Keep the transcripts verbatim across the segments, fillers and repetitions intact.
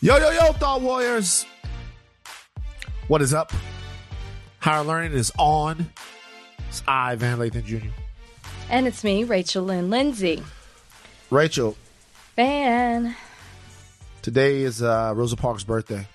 Yo, yo, yo, Thought Warriors. What is up? Higher Learning is on. It's I, Van Lathan Junior And it's me, Rachel Lynn Lindsay. Rachel. Van. Today is uh, Rosa Parks' birthday.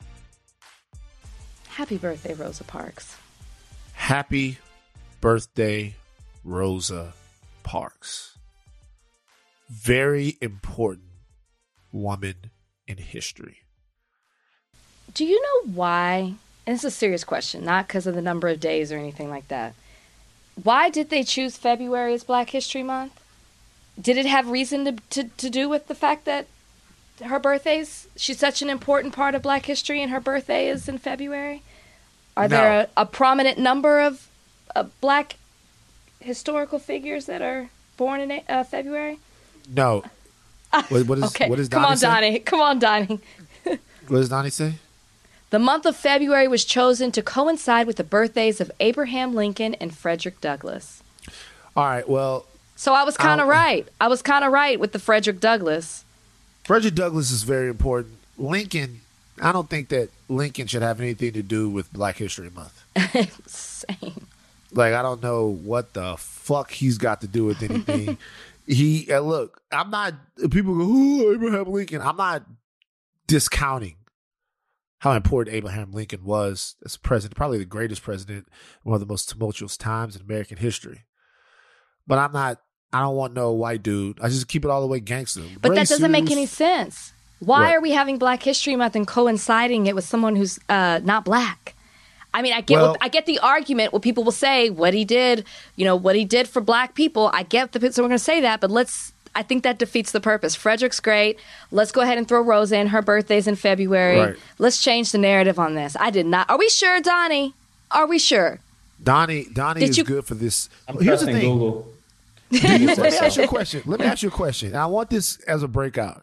Happy birthday, Rosa Parks. Happy birthday, Rosa Parks. Very important woman in history. Do you know why? And it's a serious question, not because of the number of days or anything like that. Why did they choose February as Black History Month? Did it have reason to, to, to do with the fact that her birthday's, she's such an important part of Black history and her birthday is in February? Are No. there a, a prominent number of uh, Black historical figures that are born in uh, February? No. What, what is, Okay, what is come Donnie on, say? Donnie. Come on, Donnie. What does Donnie say? The month of February was chosen to coincide with the birthdays of Abraham Lincoln and Frederick Douglass. All right, well, So I was kind of I'll- right. I was kind of right with the Frederick Douglass. Frederick Douglass is very important. Lincoln, I don't think that Lincoln should have anything to do with Black History Month. Same. Like, I don't know what the fuck he's got to do with anything. he, uh, look, I'm not, people go, oh, Abraham Lincoln. I'm not discounting how important Abraham Lincoln was as a president, probably the greatest president, one of the most tumultuous times in American history. But I'm not, I don't want no white dude. I just keep it all the way gangster. But Gray that doesn't make suits. any sense. Why What? are we having Black History Month and coinciding it with someone who's uh, not black? I mean, I get Well- what, I get the argument. What people will say, what he did, you know, what he did for black people. I get the so we're going to say that, but let's. I think that defeats the purpose. Frederick's great. Let's go ahead and throw Rosa in. Her birthday's in February. Right. Let's change the narrative on this. I did not. Are we sure, Donnie? Are we sure? Donnie, Donnie Did is you- good for this. I'm Here's the trusting thing. Google. Let me ask you a question. Let me ask you a question. And I want this as a breakout.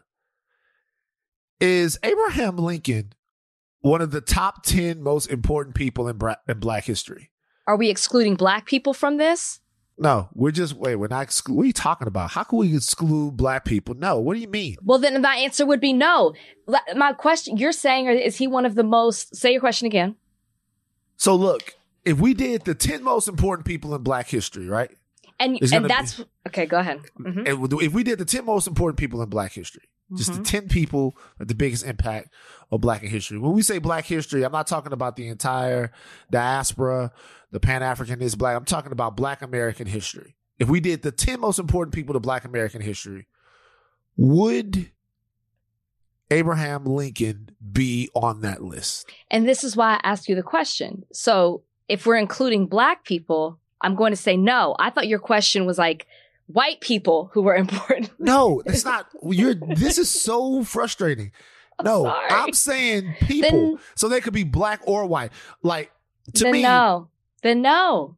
Is Abraham Lincoln one of the top ten most important people in, bra- in Black history? Are we excluding black people from this? No, we're just, wait, we're not, exclu- what are you talking about? How can we exclude Black people? No, what do you mean? Well, then my answer would be no. La- My question, you're saying, is he one of the most, say your question again. So look, if we did the ten most important people in Black history, right? And It's and gonna that's, okay, go ahead. Mhm. And if we did the ten most important people in Black history, just Mm-hmm. the ten people with the biggest impact of Black history. When we say Black history, I'm not talking about the entire diaspora, the Pan-Africanist Black. I'm talking about Black American history. If we did the ten most important people to Black American history, would Abraham Lincoln be on that list? And this is why I asked you the question. So if we're including black people, I'm going to say no. I thought your question was like white people who were important. No, it's not. You're. This is so frustrating. No, sorry. I'm saying people. Then- so they could be black or white. Like, to then me, no. Then no.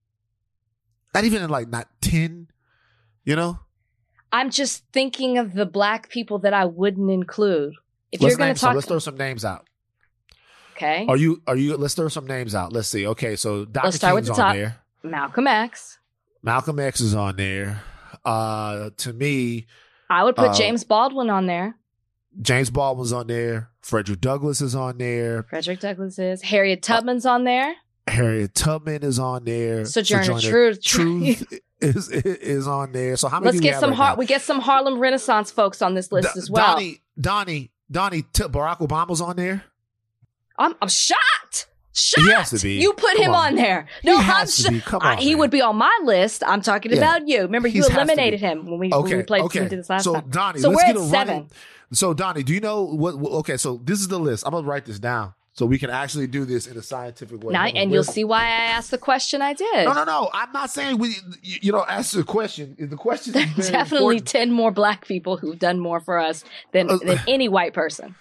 not even in like not ten, you know? I'm just thinking of the black people that I wouldn't include. If Let's you're going name to some. talk, Let's throw some names out. okay, Are you are you let's throw some names out. Let's see. Okay, so Doctor Let's start with King's the on top. there. Malcolm X. Malcolm X is on there. Uh to me, I would put Uh, James Baldwin on there. James Baldwin's on there. Frederick Douglass is on there. Frederick Douglass is. Harriet Tubman's on there. Harriet Tubman is on there. Sojourner Truth. Truth is is on there. So how many Let's do we get have some right Har- now? we get some Harlem Renaissance folks on this list Do- as well. Donnie, Donnie, Donnie, T- Barack Obama's on there. I'm I'm shocked. Shocked. He has to be. You put Come him on. on, there. No, He I'm has to sho- be. Come I- on, he man. would be on my list. I'm talking Yeah. about you. Remember, you He's has to eliminated be. him when we, when Okay, we played okay. we did this last so time. Donnie, So let's we're get at a seven. running. So Donnie, do you know what, what? Okay, so this is the list. I'm gonna write this down so we can actually do this in a scientific way. Now, Hold on. and you'll Where- see why I asked the question I did. No, no, no. I'm not saying we. You, you know, ask the question. The question is very Definitely important. ten more black people who've done more for us than, Uh, than any white person.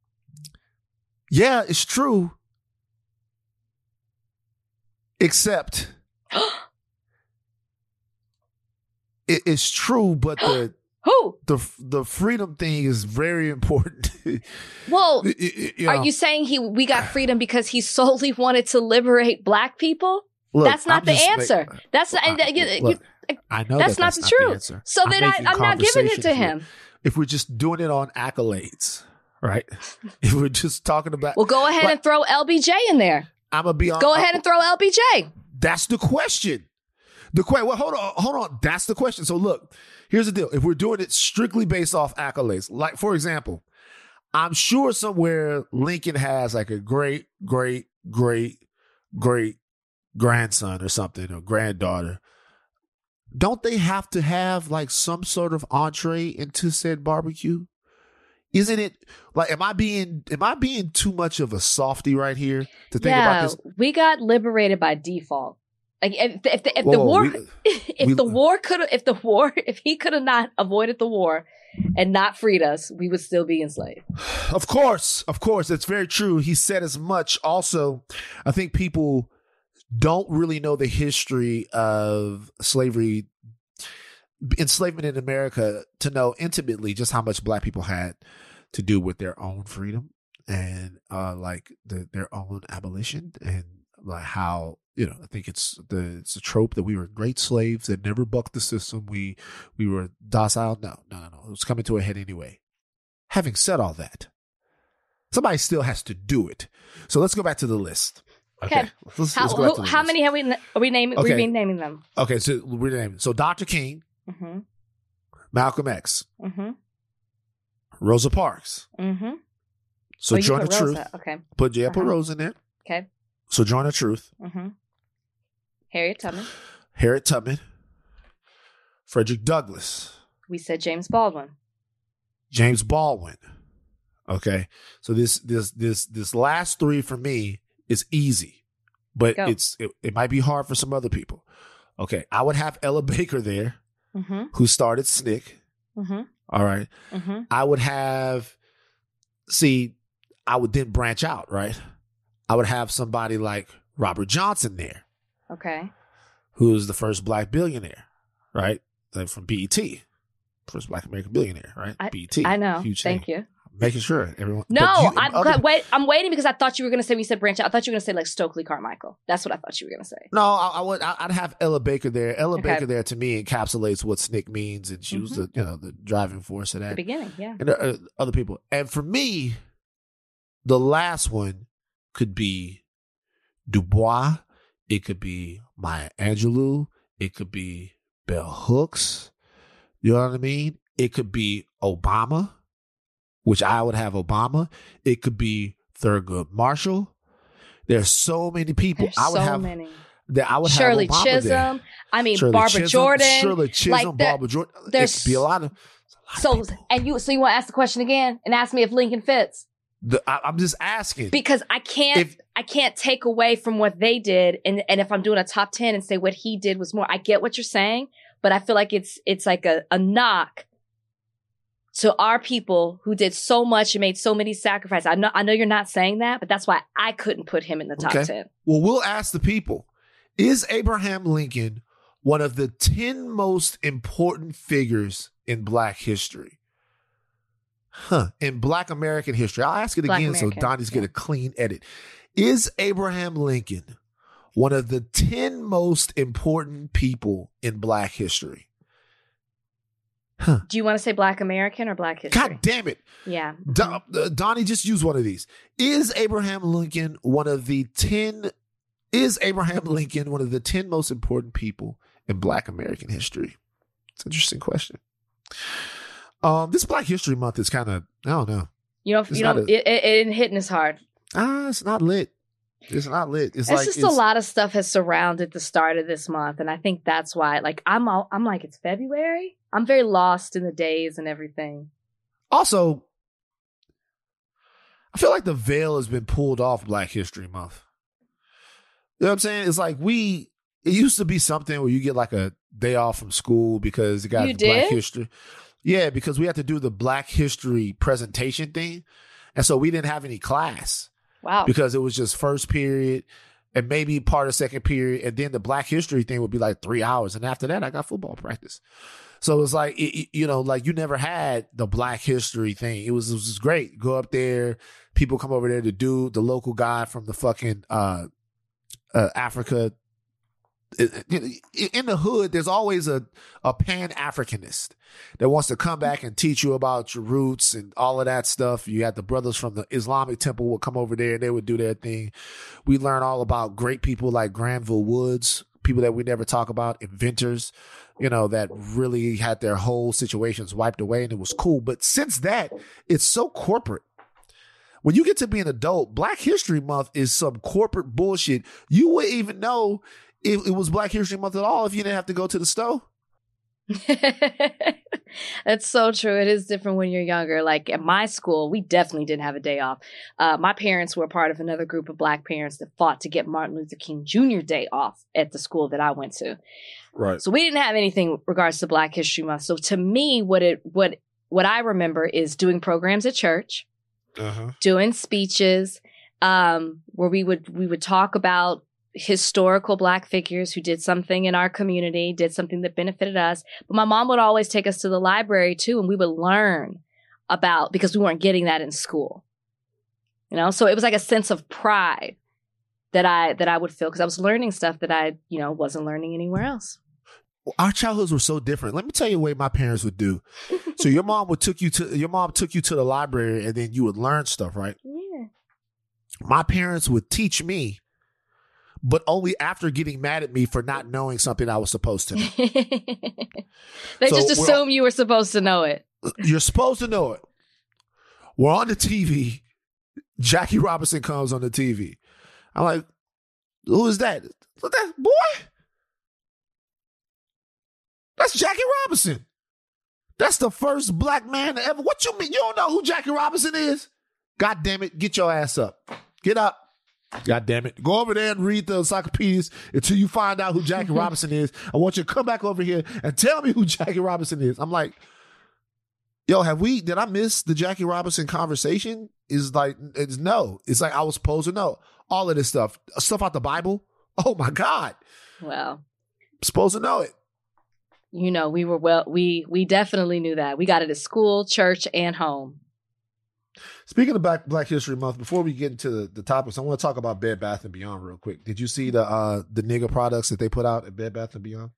Yeah, it's true. Except it, it's true, but the Who? the the freedom thing is very important. Well, It- it- you are know, you saying he we got freedom because he solely wanted to liberate black people? look, That's not I'm the just ma- answer. That's not, I- you- you- look, I know that's that not that's the not truth. answer. So I'm then I, making I'm not giving it conversation to for- him. If we're just doing it on accolades, right? If we're just talking about, well, go ahead like, and throw L B J in there. I'm gonna be on. Go ahead and throw L B J. That's the question. The question. Well, hold on, hold on. That's the question. So look, here's the deal. If we're doing it strictly based off accolades, like for example, I'm sure somewhere Lincoln has like a great, great, great, great grandson or something, or granddaughter. Don't they have to have like some sort of entree into said barbecue? Isn't it like, am I being, am I being too much of a softy right here to think yeah, about this? We got liberated by default. Like if if the, if Whoa, the war we- if we- the war could if the war if he could have not avoided the war and not freed us, we would still be enslaved. Of course, of course, that's very true. He said as much. Also, I think people don't really know the history of slavery, enslavement in America, to know intimately just how much Black people had to do with their own freedom and uh, like the, their own abolition, and like how, you know, I think it's the it's a trope that we were great slaves that never bucked the system. We we were docile. No, no, no, no. It was coming to a head anyway. Having said all that, somebody still has to do it. So let's go back to the list. Okay. Let's, How, let's go back who, to the how list. many have we are we naming? Okay. We've been naming them. Okay, so we're naming. So Doctor King, Mm-hmm. Malcolm X, Mm-hmm. Rosa Parks, Mm-hmm. Sojourner oh, Truth. Okay. Put yeah, put Uh-huh. Rose in there. Okay. Sojourner Truth, Mm-hmm. Harriet Tubman. Harriet Tubman, Frederick Douglass, We said James Baldwin. James Baldwin. Okay, so this this this this last three for me is easy, but Go. it's it, it might be hard for some other people. Okay, I would have Ella Baker there, Mm-hmm. who started S N C C. Mm-hmm. All right, Mm-hmm. I would have. See, I would then branch out. Right, I would have somebody like Robert Johnson there, Okay. who is the first Black billionaire, right? Like from B E T, first Black American billionaire, right? I- B E T. I know. Huge Thank thing. you. Making sure everyone. No, but you- I'm other- glad- wait. I'm waiting because I thought you were going to say when you said branch out. I thought you were going to say like Stokely Carmichael. That's what I thought you were going to say. No, I, I would. I- I'd have Ella Baker there. Ella Okay. Baker there to me encapsulates what S N C C means, and she was the you know the driving force of The that. beginning, yeah. And there are other people. And for me, the last one could be Du Bois. It could be Maya Angelou. It could be Bell Hooks. You know what I mean? It could be Obama, which I would have Obama. It could be Thurgood Marshall. There's so many people. There's I would so have many. that. I would Shirley have Obama Chisholm. there. I mean, Shirley Barbara Chisholm, Jordan. Shirley Chisholm, Like, there- Barbara Jordan. It there's- could be a lot of. a lot of So people. and you so you want to ask the question again and ask me if Lincoln fits The, I, I'm just asking. because I can't If- I can't take away from what they did and and if I'm doing a top ten and say what he did was more. I get what you're saying, but I feel like it's it's like a, a knock to our people who did so much and made so many sacrifices. I know I know you're not saying that, but that's why I couldn't put him in the top Okay. ten. Well, we'll ask the people. Is Abraham Lincoln one of the ten most important figures in Black history? Huh. In Black American history. I'll ask it Black again so American, Donnie's get yeah. a clean edit. Is Abraham Lincoln one of the ten most important people in Black history? Huh. Do you want to say Black American or Black history? God damn it. Yeah. Don, uh, Donnie, just use one of these. Is Abraham Lincoln one of the ten? Is Abraham Lincoln one of the ten most important people in Black American history? It's an interesting question. Um, this Black History Month is kind of, I don't know. You know, It's you know, not a- it, it, it ain't hitting as hard. Ah, it's not lit. It's not lit. It's, It's like just it's, a lot of stuff has surrounded the start of this month, and I think that's why. Like I'm, all, I'm like it's February. I'm very lost in the days and everything. Also, I feel like the veil has been pulled off Black History Month. You know what I'm saying? It's like we. It used to be something where you get like a day off from school because you got You the Black did? History. Yeah, because we had to do the Black History presentation thing, and so we didn't have any class Wow. because it was just first period and maybe part of second period, and then the Black History thing would be like three hours, and after that, I got football practice. So it was like, it, it- you know, like you never had the Black History thing. It was, it was just great. Go up there, people come over there to do the local guy from the fucking uh, uh, Africa in the hood, there's always a, a Pan-Africanist that wants to come back and teach you about your roots and all of that stuff. You had the brothers from the Islamic temple would come over there and they would do their thing. We learn all about great people like Granville Woods, people that we never talk about, inventors, you know, that really had their whole situations wiped away, and it was cool. But since that, it's so corporate. When you get to be an adult, Black History Month is some corporate bullshit. You wouldn't even know if it was Black History Month at all if you didn't have to go to the store. That's so true. It is different when you're younger. Like at my school, we definitely didn't have a day off. Uh, my parents were part of another group of Black parents that fought to get Martin Luther King Junior Day off at the school that I went to. Right. So we didn't have anything with regards to Black History Month. So to me, what it what what I remember is doing programs at church, uh-huh. doing speeches, um, where we would we would talk about historical Black figures who did something in our community, did something that benefited us. But my mom would always take us to the library too, and we would learn about, because we weren't getting that in school. You know, so it was like a sense of pride that I that I would feel because I was learning stuff that I, you know, wasn't learning anywhere else. Our childhoods were so different. Let me tell you the way my parents would do. So your mom would took you to your mom took you to the library, and then you would learn stuff, right? Yeah. My parents would teach me, but only after getting mad at me for not knowing something I was supposed to know. They So just we're- assume you were supposed to know it. You're supposed to know it. We're on the T V. Jackie Robinson comes on the T V. I'm like, who is that? Look that boy? That's Jackie Robinson. That's the first Black man to ever. What you mean? You don't know who Jackie Robinson is? God damn it. Get your ass up. Get up. God damn it. Go over there and read the encyclopedias until you find out who Jackie Robinson is. I want you to come back over here and tell me who Jackie Robinson is. I'm like, yo, have we, did I miss the Jackie Robinson conversation? Is like, it's no. It's like I was supposed to know all of this stuff. Stuff out the Bible. Oh my God. Well, Supposed to know it. you know, we were well, we we definitely knew that. We got it at school, church, and home. Speaking of Black, Black History Month, before we get into the, the topics, I want to talk about Bed Bath and Beyond real quick. Did you see the uh, the nigga products that they put out at Bed Bath and Beyond?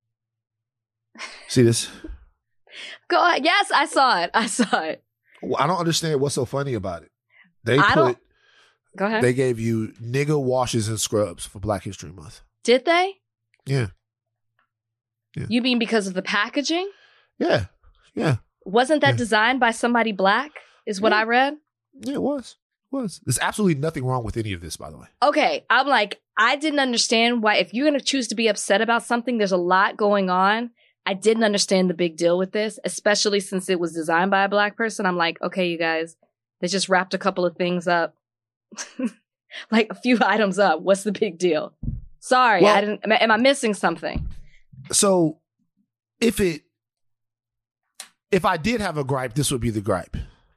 See this? Go ahead. Yes, I saw it. I saw it. Well, I don't understand what's so funny about it. They I put don't- Go ahead. they gave you nigga washes and scrubs for Black History Month. Did they? Yeah, You mean because of the packaging? yeah, yeah, Wasn't that Yeah. designed by somebody Black? Is what Yeah. I read. yeah. It was, it was. There's absolutely nothing wrong with any of this, by the way. Okay, I'm like, I didn't understand why, if you're going to choose to be upset about something, there's a lot going on. I didn't understand the big deal with this, especially since it was designed by a Black person. I'm like, okay, you guys, they just wrapped a couple of things up, like a few items up. What's the big deal? Sorry, Well- I didn't, am I- am I missing something? So, if it, if I did have a gripe, this would be the gripe.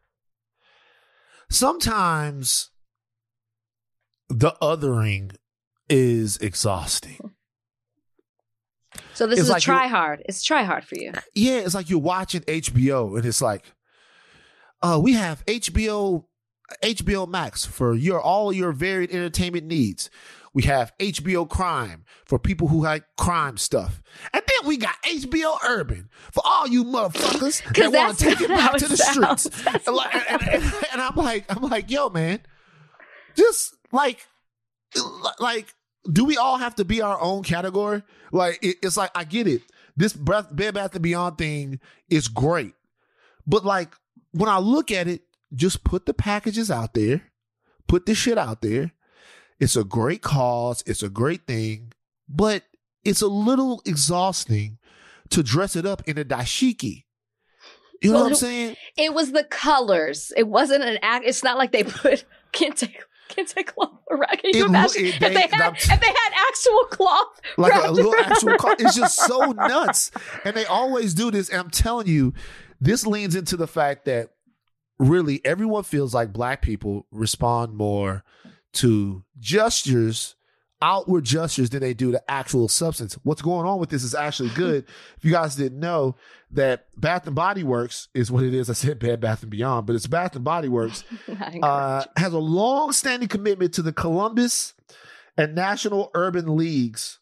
Sometimes the othering is exhausting. So this It's is like a try hard. It's try hard for you. Yeah, it's like you're watching H B O and it's like, uh, we have H B O, H B O Max for your all your varied entertainment needs. We have H B O Crime for people who like crime stuff. And then we got H B O Urban for all you motherfuckers that want that's to take it not how back to it the sounds. streets. That's And, like, and, and- and I'm like, I'm like, yo, man, just like, like, do we all have to be our own category? Like, it, it's like, I get it. This Breath, Bed Bath and Beyond thing is great. But like, when I look at it, just put the packages out there, put this shit out there. It's a great cause. It's a great thing, but it's a little exhausting to dress it up in a dashiki. You know Well, what I'm it- saying? It was the colors. It wasn't an act. It's not like they put kente kente cloth around. Can you It lo- imagine it- if they- they had I'm- if they had actual cloth Like a, wrapped little around actual it? car. It's just so nuts. And they always do this. And I'm telling you, this leans into the fact that really everyone feels like Black people respond more to gestures, outward gestures, than they do to actual substance. What's going on with this is actually good. If you guys didn't know that Bath and Body Works is what it is. I said Bed Bath and Beyond, but it's Bath and Body Works. Not Uh, encouraged. has a long-standing commitment to the Columbus and National Urban Leagues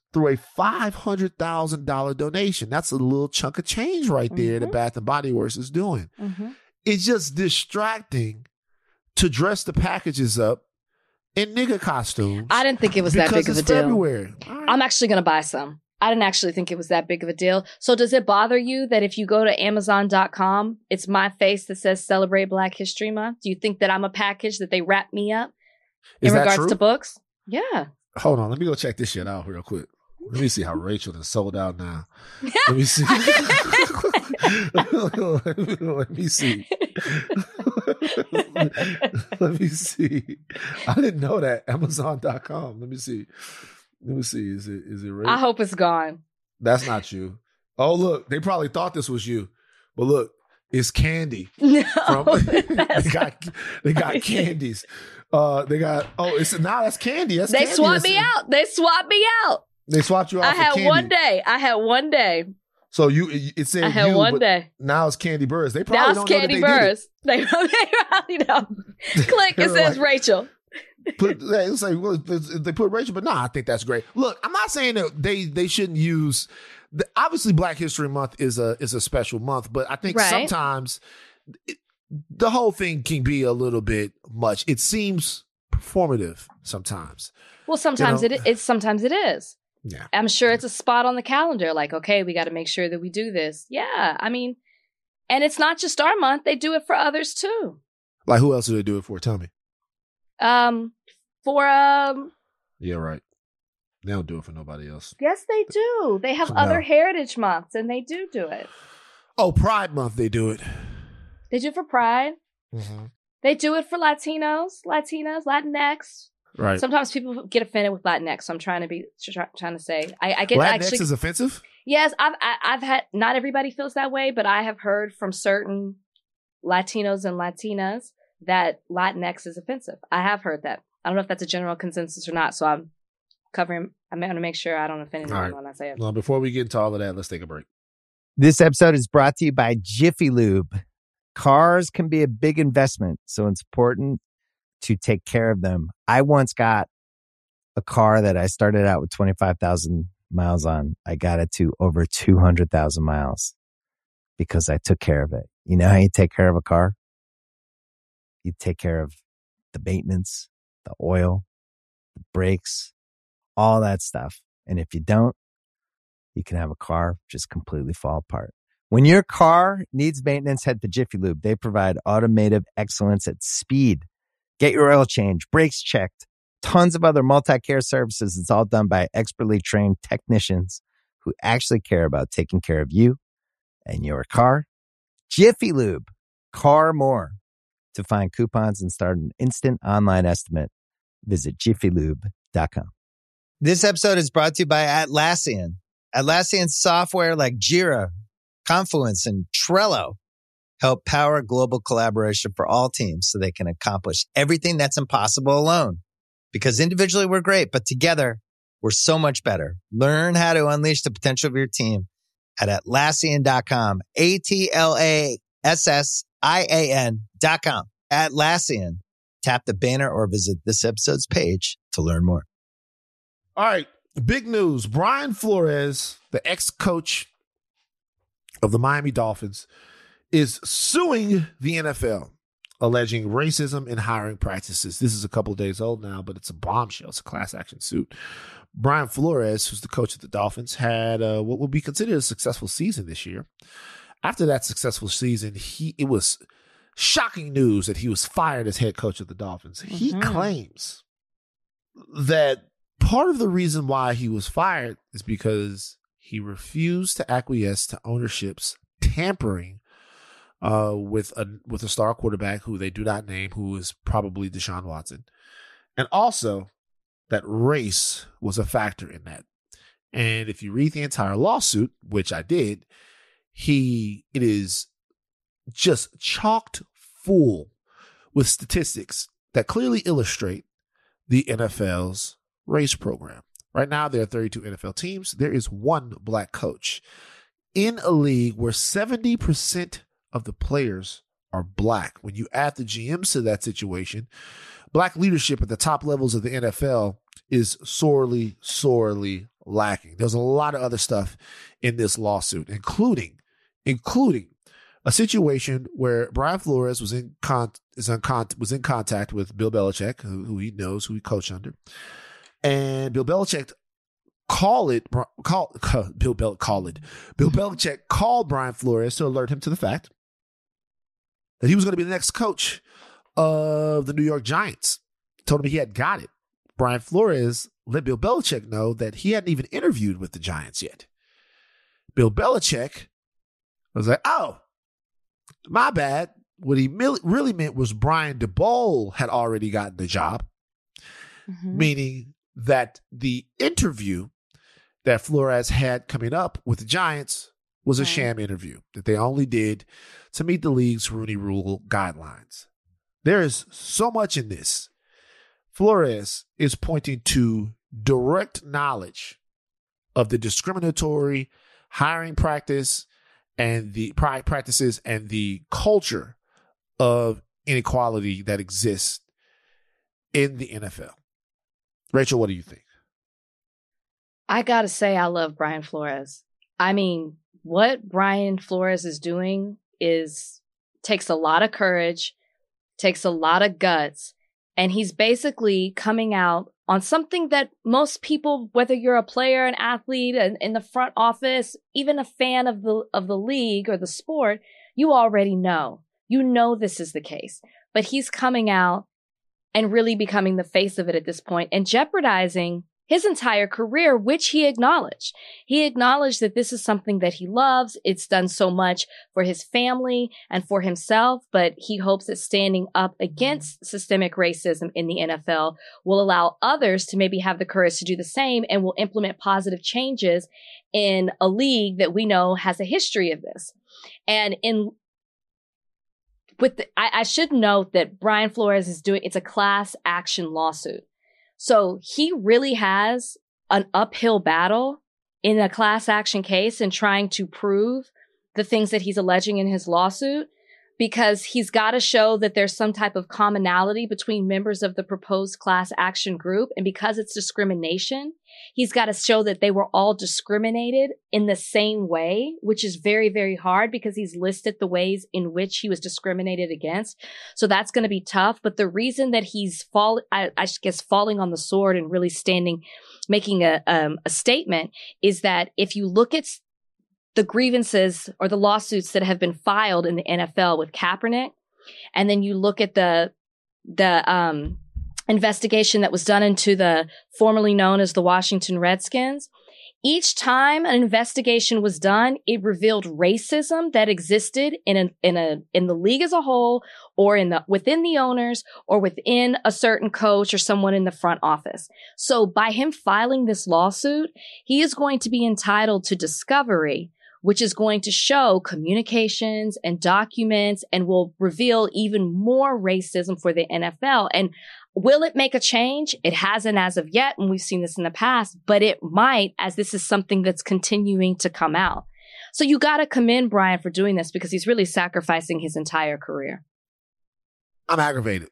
through a five hundred thousand dollars donation. That's a little chunk of change right there Mm-hmm. that Bath and Body Works is doing. Mm-hmm. It's just distracting to dress the packages up in nigga costumes. I didn't think it was that because big of a it's deal. February. All right. I'm actually going to buy some. I didn't actually think it was that big of a deal. So does it bother you that if you go to amazon dot com, it's my face that says Celebrate Black History Month? Do you think that I'm a package that they wrap me up Is in that regards true? to books? Yeah. Hold on. Let me go check this shit out real quick. Let me see how Rachel is sold out now. Let me see. Let me see. Let me see. I didn't know that. amazon dot com. Let me see. Let me see. Is it is it Rachel? I hope it's gone. That's not you. Oh, look. They probably thought this was you. But look, it's Candy. No, From, they that's got they got candies. Uh, they got oh, it's now that's Candy. That's they Candy. swapped That's- me out. They swapped me out. They swapped you out. I for had Candy. one day. I had one day. So you, it it said I had you, one but day. now it's Candy Burrs. They Now probably it's don't Candy know that they Burrs. They, they probably don't. Click. They It were says like- Rachel. did it. Put, yeah, it's like well, it's- they put Rachel, but nah, I think that's great. Look, I'm not saying that they they shouldn't use. The, obviously, Black History Month is a is a special month, but I think Right. sometimes it, the whole thing can be a little bit much. It seems performative sometimes. Well, sometimes You know? it it's sometimes it is. Yeah. I'm sure it's a spot on the calendar. Like, okay, we got to make sure that we do this. Yeah, I mean, and it's not just our month; they do it for others too. Like who else do they do it for? Tell me. Um, for um, Yeah, right. They don't do it for nobody else. yes, they do. They have No. other heritage months, and they do do it. Oh, Pride Month, they do it. They do it for Pride. Mm-hmm. They do it for Latinos, Latinas, Latinx. Right. Sometimes people get offended with Latinx. So I'm trying to be try, trying to say I, I get Latinx actually. is offensive? Yes, I've I, I've had not everybody feels that way, but I have heard from certain Latinos and Latinas that Latinx is offensive. I have heard that. I don't know if that's a general consensus or not. So I'm covering. I'm going to make sure I don't offend anyone All right. when I say it. Well, before we get into all of that, let's take a break. This episode is brought to you by Jiffy Lube. Cars can be a big investment, so it's important to take care of them. I once got a car that I started out with twenty-five thousand miles on. I got it to over two hundred thousand miles because I took care of it. You know how you take care of a car? You take care of the maintenance, the oil, the brakes, all that stuff. And if you don't, you can have a car just completely fall apart. When your car needs maintenance, head to Jiffy Lube. They provide automotive excellence at speed. Get your oil change, brakes checked, tons of other multi-care services. It's all done by expertly trained technicians who actually care about taking care of you and your car. Jiffy Lube, car more. To find coupons and start an instant online estimate, visit jiffy lube dot com. This episode is brought to you by Atlassian. Atlassian software like Jira, Confluence, and Trello help power global collaboration for all teams so they can accomplish everything that's impossible alone. Because individually we're great, but together we're so much better. Learn how to unleash the potential of your team at Atlassian dot com. A T L A S S I A N dot com. Atlassian. Tap the banner or visit this episode's page to learn more. All right. Big news. Brian Flores, the ex-coach of the Miami Dolphins, is suing the N F L, alleging racism in hiring practices. This is a couple of days old now, but it's a bombshell. It's a class action suit. Brian Flores, who's the coach of the Dolphins, had uh, what would be considered a successful season this year. After that successful season, he it was shocking news that he was fired as head coach of the Dolphins. Mm-hmm. He claims that part of the reason why he was fired is because he refused to acquiesce to ownership's tampering uh, with a with a star quarterback who they do not name, who is probably Deshaun Watson, and also that race was a factor in that. And if you read the entire lawsuit, which I did, he it is just chocked full with statistics that clearly illustrate the N F L's race program. Right now, there are thirty-two N F L teams. There is one black coach in a league where seventy percent of the players are black. When you add the G Ms to that situation, black leadership at the top levels of the N F L is sorely, sorely lacking. There's a lot of other stuff in this lawsuit, including, including a situation where Brian Flores was in con is on con was in contact with Bill Belichick, who, who he knows, who he coached under, and Bill Belichick call it call, call Bill Bel call it Bill Belichick called Brian Flores to alert him to the fact that he was going to be the next coach of the New York Giants. Told him he had got it. Brian Flores let Bill Belichick know that he hadn't even interviewed with the Giants yet. Bill Belichick was like, "Oh, my bad." What he really meant was Brian Daboll had already gotten the job, mm-hmm. meaning that the interview that Flores had coming up with the Giants was a okay. sham interview that they only did to meet the league's Rooney Rule guidelines. There is so much in this. Flores is pointing to direct knowledge of the discriminatory hiring practice and the practices and the culture of inequality that exists in the N F L. Rachel, what do you think? I gotta say, I love Brian Flores. I mean, what Brian Flores is doing is takes a lot of courage, takes a lot of guts, and he's basically coming out on something that most people, whether you're a player, an athlete, and in the front office, even a fan of the of the league or the sport, you already know. You know this is the case. But he's coming out and really becoming the face of it at this point and jeopardizing his entire career, which he acknowledged. He acknowledged that this is something that he loves. It's done so much for his family and for himself, but he hopes that standing up against systemic racism in the N F L will allow others to maybe have the courage to do the same and will implement positive changes in a league that we know has a history of this. And in with the, I, I should note that Brian Flores is doing, it's a class action lawsuit. So he really has an uphill battle in a class action case and trying to prove the things that he's alleging in his lawsuit, because he's got to show that there's some type of commonality between members of the proposed class action group. And because it's discrimination, he's got to show that they were all discriminated in the same way, which is very, very hard because he's listed the ways in which he was discriminated against. So that's going to be tough. But the reason that he's fall, I, I guess, falling on the sword and really standing, making a, um, a statement is that if you look at the grievances or the lawsuits that have been filed in the N F L with Kaepernick, and then you look at the the um, investigation that was done into the formerly known as the Washington Redskins, each time an investigation was done, it revealed racism that existed in a, in a in the league as a whole, or in the within the owners, or within a certain coach or someone in the front office. So by him filing this lawsuit, he is going to be entitled to discovery, which is going to show communications and documents and will reveal even more racism for the N F L. And will it make a change? It hasn't as of yet, and we've seen this in the past, but it might, as this is something that's continuing to come out. So you got to commend Brian for doing this because he's really sacrificing his entire career. I'm aggravated.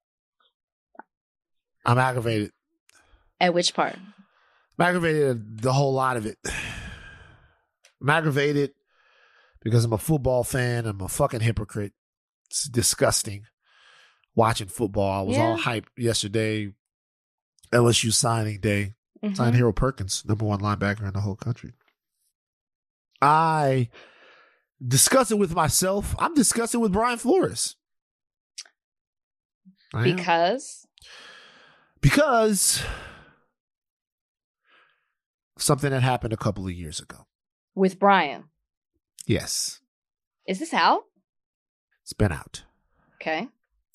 I'm aggravated. At which part? I'm aggravated at the whole lot of it. I'm aggravated because I'm a football fan. I'm a fucking hypocrite. It's disgusting watching football. I was yeah. all hyped yesterday. L S U signing day. Mm-hmm. Signed Harold Perkins, number one linebacker in the whole country. I discuss it with myself. I'm discussing with Brian Flores. I because? Am. Because something that happened a couple of years ago. With Brian? Yes. Is this out? It's been out. Okay.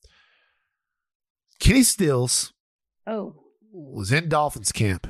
Kenny Stills oh. was in Dolphins camp.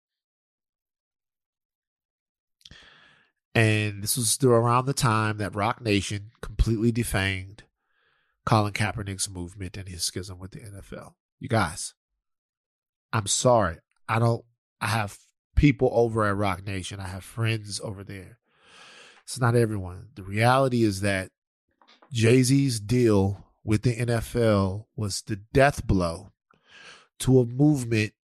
And this was around the time that Rock Nation completely defamed Colin Kaepernick's movement and his schism with the N F L. You guys, I'm sorry. I don't, I have people over at Rock Nation. I have friends over there. It's not everyone. The reality is that Jay-Z's deal with the N F L was the death blow to a movement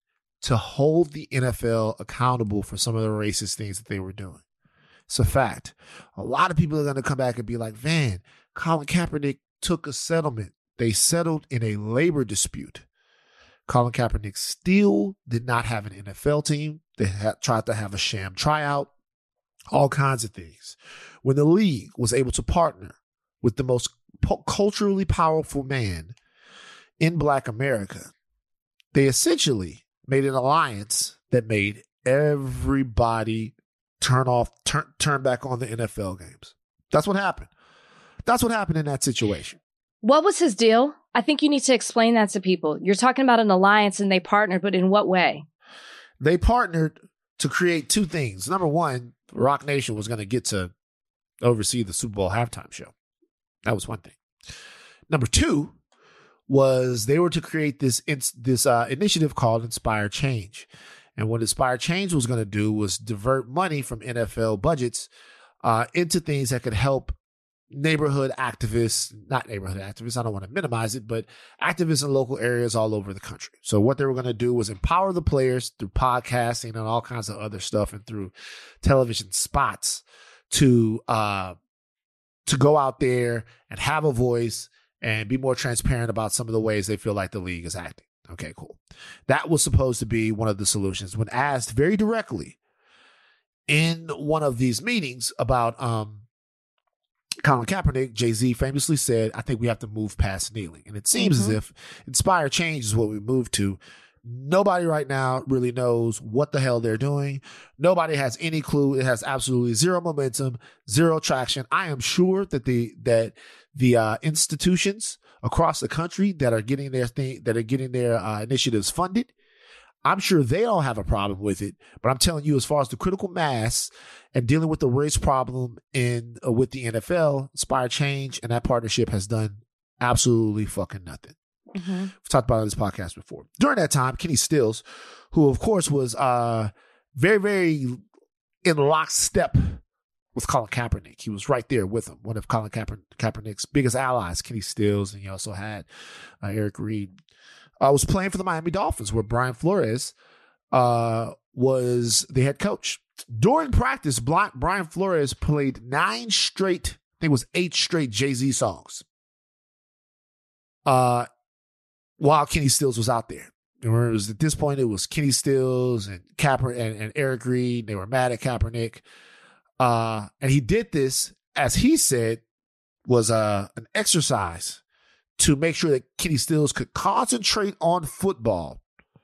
to hold the N F L accountable for some of the racist things that they were doing. It's a fact. A lot of people are going to come back and be like, Van, Colin Kaepernick took a settlement. They settled in a labor dispute. Colin Kaepernick still did not have an N F L team. They had tried to have a sham tryout, all kinds of things. When the league was able to partner with the most po- culturally powerful man in Black America, they essentially made an alliance that made everybody turn off, turn, turn back on the N F L games. That's what happened. That's what happened in that situation. What was his deal? I think you need to explain that to people. You're talking about an alliance and they partnered, but in what way? They partnered to create two things. Number one, Rock Nation was going to get to oversee the Super Bowl halftime show. That was one thing. Number two was they were to create this this uh, initiative called Inspire Change. And what Inspire Change was going to do was divert money from N F L budgets uh, into things that could help neighborhood activists, not neighborhood activists, I don't want to minimize it, but activists in local areas all over the country. So what they were going to do was empower the players through podcasting and all kinds of other stuff and through television spots to uh, to go out there and have a voice and be more transparent about some of the ways they feel like the league is acting. Okay, cool. That was supposed to be one of the solutions. When asked very directly in one of these meetings about um, Colin Kaepernick, Jay-Z famously said, I think we have to move past kneeling. And it seems mm-hmm. as if Inspire Change is what we moved to. Nobody right now really knows what the hell they're doing. Nobody has any clue. It has absolutely zero momentum, zero traction. I am sure that the that the uh, institutions across the country that are getting their thing, that are getting their uh, initiatives funded, I'm sure they don't have a problem with it. But I'm telling you, as far as the critical mass and dealing with the race problem in uh, with the N F L, Inspire Change and that partnership has done absolutely fucking nothing. Mm-hmm. We've talked about it on this podcast before. During that time, Kenny Stills, who of course was uh, very, very in lockstep with Colin Kaepernick. He was right there with him. One of Colin Kaeper- Kaepernick's biggest allies, Kenny Stills, and you also had uh, Eric Reed. I uh, was playing for the Miami Dolphins, where Brian Flores uh, was the head coach. During practice, Brian Flores played nine straight, I think it was eight straight Jay-Z songs. Uh, while Kenny Stills was out there. It was, at this point, it was Kenny Stills and Kaeper and, and Eric Reed. They were mad at Kaepernick. Uh, and he did this, as he said, was uh, an exercise to make sure that Kenny Stills could concentrate on football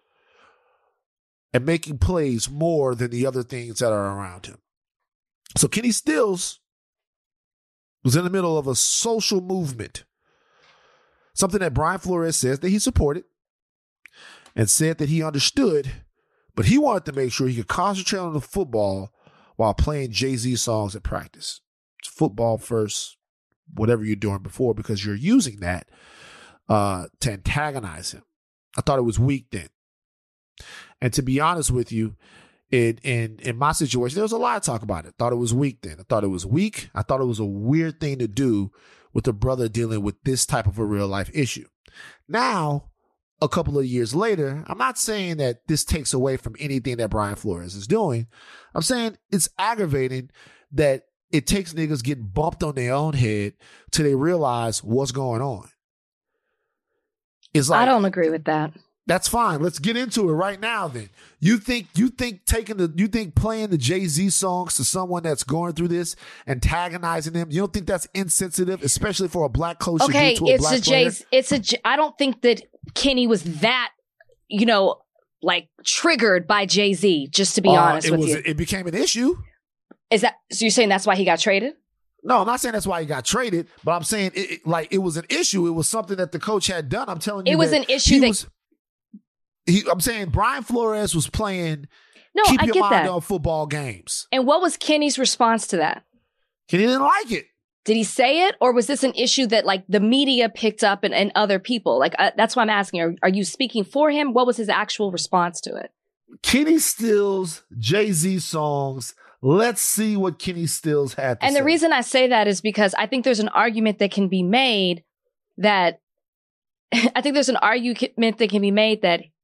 and making plays more than the other things that are around him. So Kenny Stills was in the middle of a social movement, something that Brian Flores says that he supported and said that he understood, but he wanted to make sure he could concentrate on the football while playing Jay-Z songs at practice. It's football first, whatever you're doing before, because you're using that uh, to antagonize him. I thought it was weak then. And to be honest with you, in, in, in my situation, there was a lot of talk about it. I thought it was weak then. I thought it was weak. I thought it was a weird thing to do with a brother dealing with this type of a real life issue. Now, a couple of years later, I'm not saying that this takes away from anything that Brian Flores is doing. I'm saying it's aggravating that it takes niggas getting bumped on their own head till they realize what's going on. It's like, I don't agree with that. That's fine. Let's get into it right now then. You think you think taking the you think playing the Jay-Z songs to someone that's going through this, antagonizing them, you don't think that's insensitive, especially for a black coach okay, to do to a it's black a player? Jay it's a I don't think that Kenny was that, you know, like triggered by Jay-Z, just to be uh, honest it with was, you. It became an issue. Is that so you're saying that's why he got traded? No, I'm not saying that's why he got traded, but I'm saying it, it, like it was an issue. It was something that the coach had done. I'm telling you, it was that an issue that was, he, I'm saying Brian Flores was playing. No, keep I your get mind that. on football games. And what was Kenny's response to that? Kenny didn't like it. Did he say it, or was this an issue that like the media picked up and, and other people? Like uh, that's why I'm asking. Are, are you speaking for him? What was his actual response to it? Kenny Stills, Jay-Z songs. Let's see what Kenny Stills had to and say. The reason I say that is because I think there's an argument that can be made that I think there's an argument that can be made that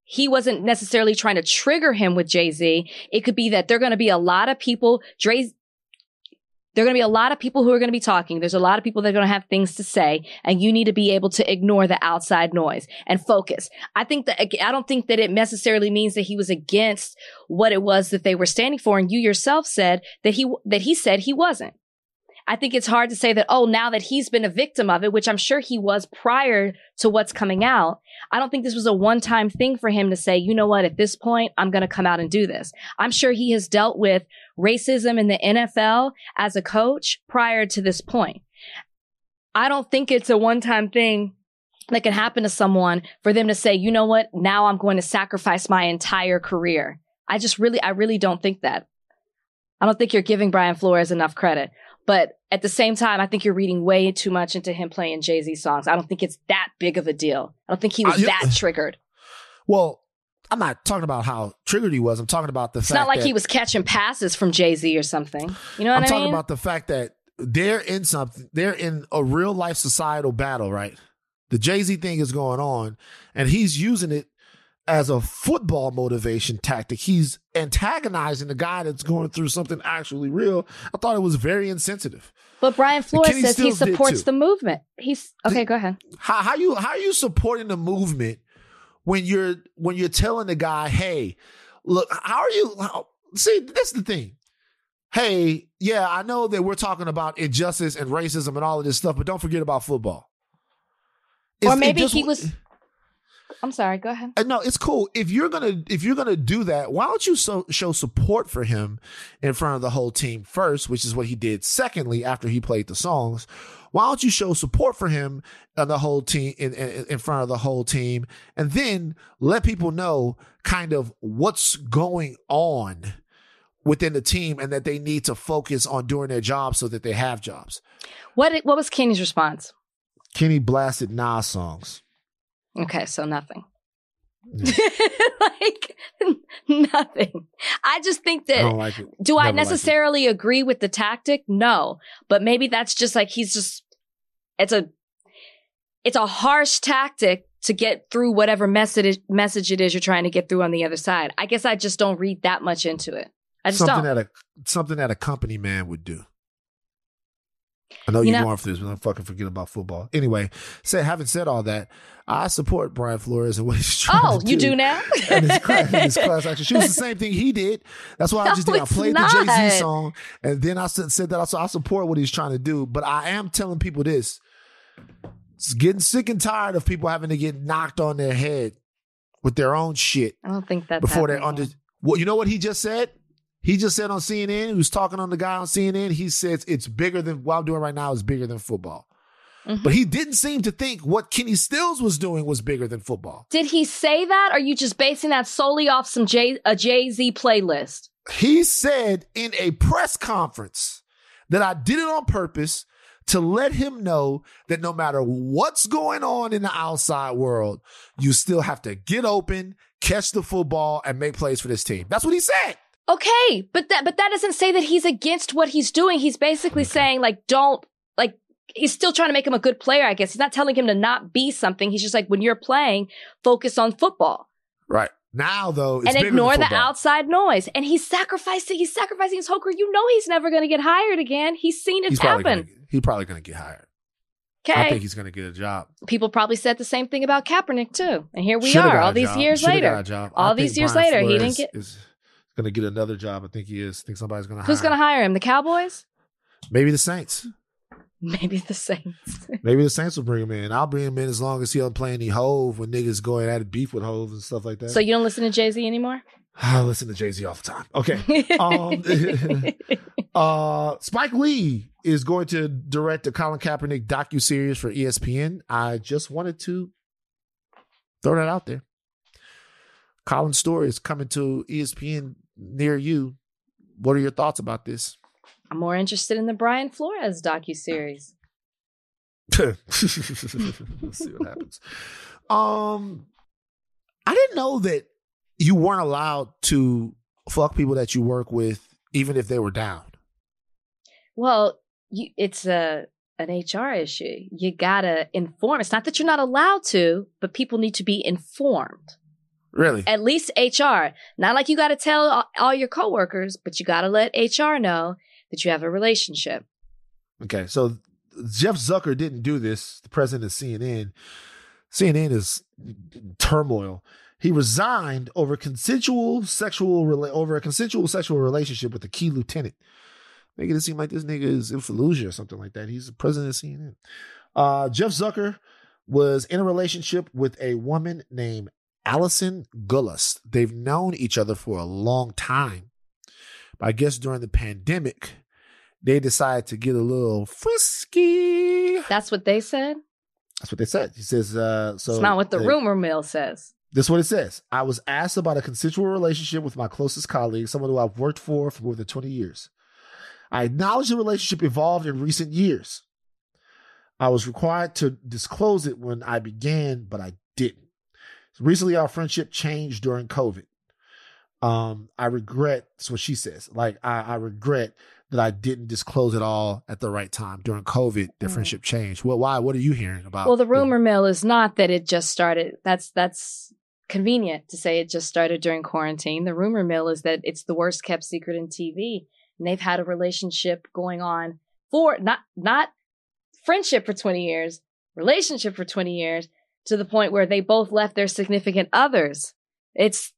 he wasn't necessarily trying to trigger him with Jay-Z. It could be that there are going to be a lot of people, Dre's, there are going to be a lot of people who are going to be talking. There's a lot of people that are going to have things to say, and you need to be able to ignore the outside noise and focus. I think that, I don't think that it necessarily means that he was against what it was that they were standing for. And you yourself said that he, that he said he wasn't. I think it's hard to say that, oh, now that he's been a victim of it, which I'm sure he was prior to what's coming out, I don't think this was a one-time thing for him to say, you know what, at this point, I'm going to come out and do this. I'm sure he has dealt with racism in the N F L as a coach prior to this point. I don't think it's a one-time thing that can happen to someone for them to say, you know what, now I'm going to sacrifice my entire career. I just really, I really don't think that. I don't think you're giving Brian Flores enough credit. But at the same time, I think you're reading way too much into him playing Jay-Z songs. I don't think it's that big of a deal. I don't think he was uh, yeah. that triggered. Well, I'm not talking about how triggered he was. I'm talking about the it's fact not like that, he was catching passes from Jay-Z or something. You know what I'm I mean? I'm talking about the fact that they're in something. They're in a real life societal battle, right? The Jay-Z thing is going on, and he's using it as a football motivation tactic. He's antagonizing the guy that's going through something actually real. I thought it was very insensitive. But Brian Flores says he supports the movement. He's okay. Go ahead. How, how you how are you supporting the movement when you're when you're telling the guy, hey, look, how are you? How, see, this is the thing. Hey, yeah, I know that we're talking about injustice and racism and all of this stuff, but don't forget about football. Or it's, maybe it just, he was. I'm sorry. Go ahead. No, it's cool. If you're gonna if you're gonna do that, why don't you so, show support for him in front of the whole team first, which is what he did. Secondly, after he played the songs, why don't you show support for him and the whole team in, in, in front of the whole team, and then let people know kind of what's going on within the team and that they need to focus on doing their job so that they have jobs. What What was Kenny's response? Kenny blasted Nas songs. Okay, so nothing. Yeah. Like, nothing. I just think that, I don't like it. do Never I necessarily like agree with the tactic? No. But maybe that's just like, he's just, it's a, it's a harsh tactic to get through whatever message, message it is you're trying to get through on the other side. I guess I just don't read that much into it. I just something don't. That a, something that a company man would do. I know you you're know, going for this, but I'm fucking forget about football. Anyway, say, having said all that, I support Brian Flores and what he's trying oh, to do. Oh, you do now? And his class, and his class action. She was the same thing he did. That's why I just no, did. I played not. the Jay-Z song, and then I said, said that also, I support what he's trying to do. But I am telling people this. It's getting sick and tired of people having to get knocked on their head with their own shit. I don't think that's before they're under. Well, you know what he just said? He just said on C N N, he was talking on the guy on C N N, he says it's bigger than what I'm doing right now is bigger than football. Mm-hmm. But he didn't seem to think what Kenny Stills was doing was bigger than football. Did he say that? Or are you just basing that solely off some Jay, a Jay-Z playlist? He said in a press conference that I did it on purpose to let him know that no matter what's going on in the outside world, you still have to get open, catch the football, and make plays for this team. That's what he said. Okay, but that but that doesn't say that he's against what he's doing. He's basically okay. saying, like, don't, like, he's still trying to make him a good player, I guess. He's not telling him to not be something. He's just like, when you're playing, focus on football. Right. Now, though, it's and ignore the outside noise. And he's sacrificing, he's sacrificing his whole career. You know he's never going to get hired again. He's seen it he's happen. Probably gonna, he's probably going to get hired. Okay. I think he's going to get a job. People probably said the same thing about Kaepernick, too. And here we Should've are all these job. years Should've later. All these years Brian later, Flores he didn't get... Is, going to get another job. I think he is. I think somebody's going to hire Who's going to hire him? The Cowboys? Maybe the Saints. Maybe the Saints. Maybe the Saints will bring him in. I'll bring him in as long as he don't play any Hove when niggas go and add beef with Hove and stuff like that. So you don't listen to Jay-Z anymore? I listen to Jay-Z all the time. Okay. um, uh, Spike Lee is going to direct a Colin Kaepernick docuseries for E S P N. I just wanted to throw that out there. Colin's story is coming to E S P N near you. What are your thoughts about this? I'm more interested in the Brian Flores docuseries. Let's see what happens. Um, I didn't know that you weren't allowed to fuck people that you work with, even if they were down. Well, you, it's a an H R issue. You gotta inform. It's not that you're not allowed to, but people need to be informed. Really? At least H R. Not like you got to tell all, all your coworkers, but you got to let H R know that you have a relationship. Okay, so Jeff Zucker didn't do this, the president of C N N. C N N is turmoil. He resigned over consensual sexual rela- over a consensual sexual relationship with a key lieutenant. Making it seem like this nigga is in Fallujah or something like that. He's the president of C N N. Uh, Jeff Zucker was in a relationship with a woman named Allison Gullis. They've known each other for a long time. But I guess during the pandemic, they decided to get a little frisky. That's what they said? That's what they said. He says, uh, so. It's not what the they, rumor mill says. This is what it says. I was asked about a consensual relationship with my closest colleague, someone who I've worked for for more than twenty years. I acknowledge the relationship evolved in recent years. I was required to disclose it when I began, but I didn't. Recently, our friendship changed during COVID. Um, I regret, that's what she says. Like, I, I regret that I didn't disclose it all at the right time. During COVID, the mm. friendship changed. Well, why? What are you hearing about? Well, the rumor the- mill is not that it just started. That's, that's convenient to say it just started during quarantine. The rumor mill is that it's the worst kept secret in T V. And they've had a relationship going on for not, not friendship for twenty years, relationship for twenty years, to the point where they both left their significant others. It's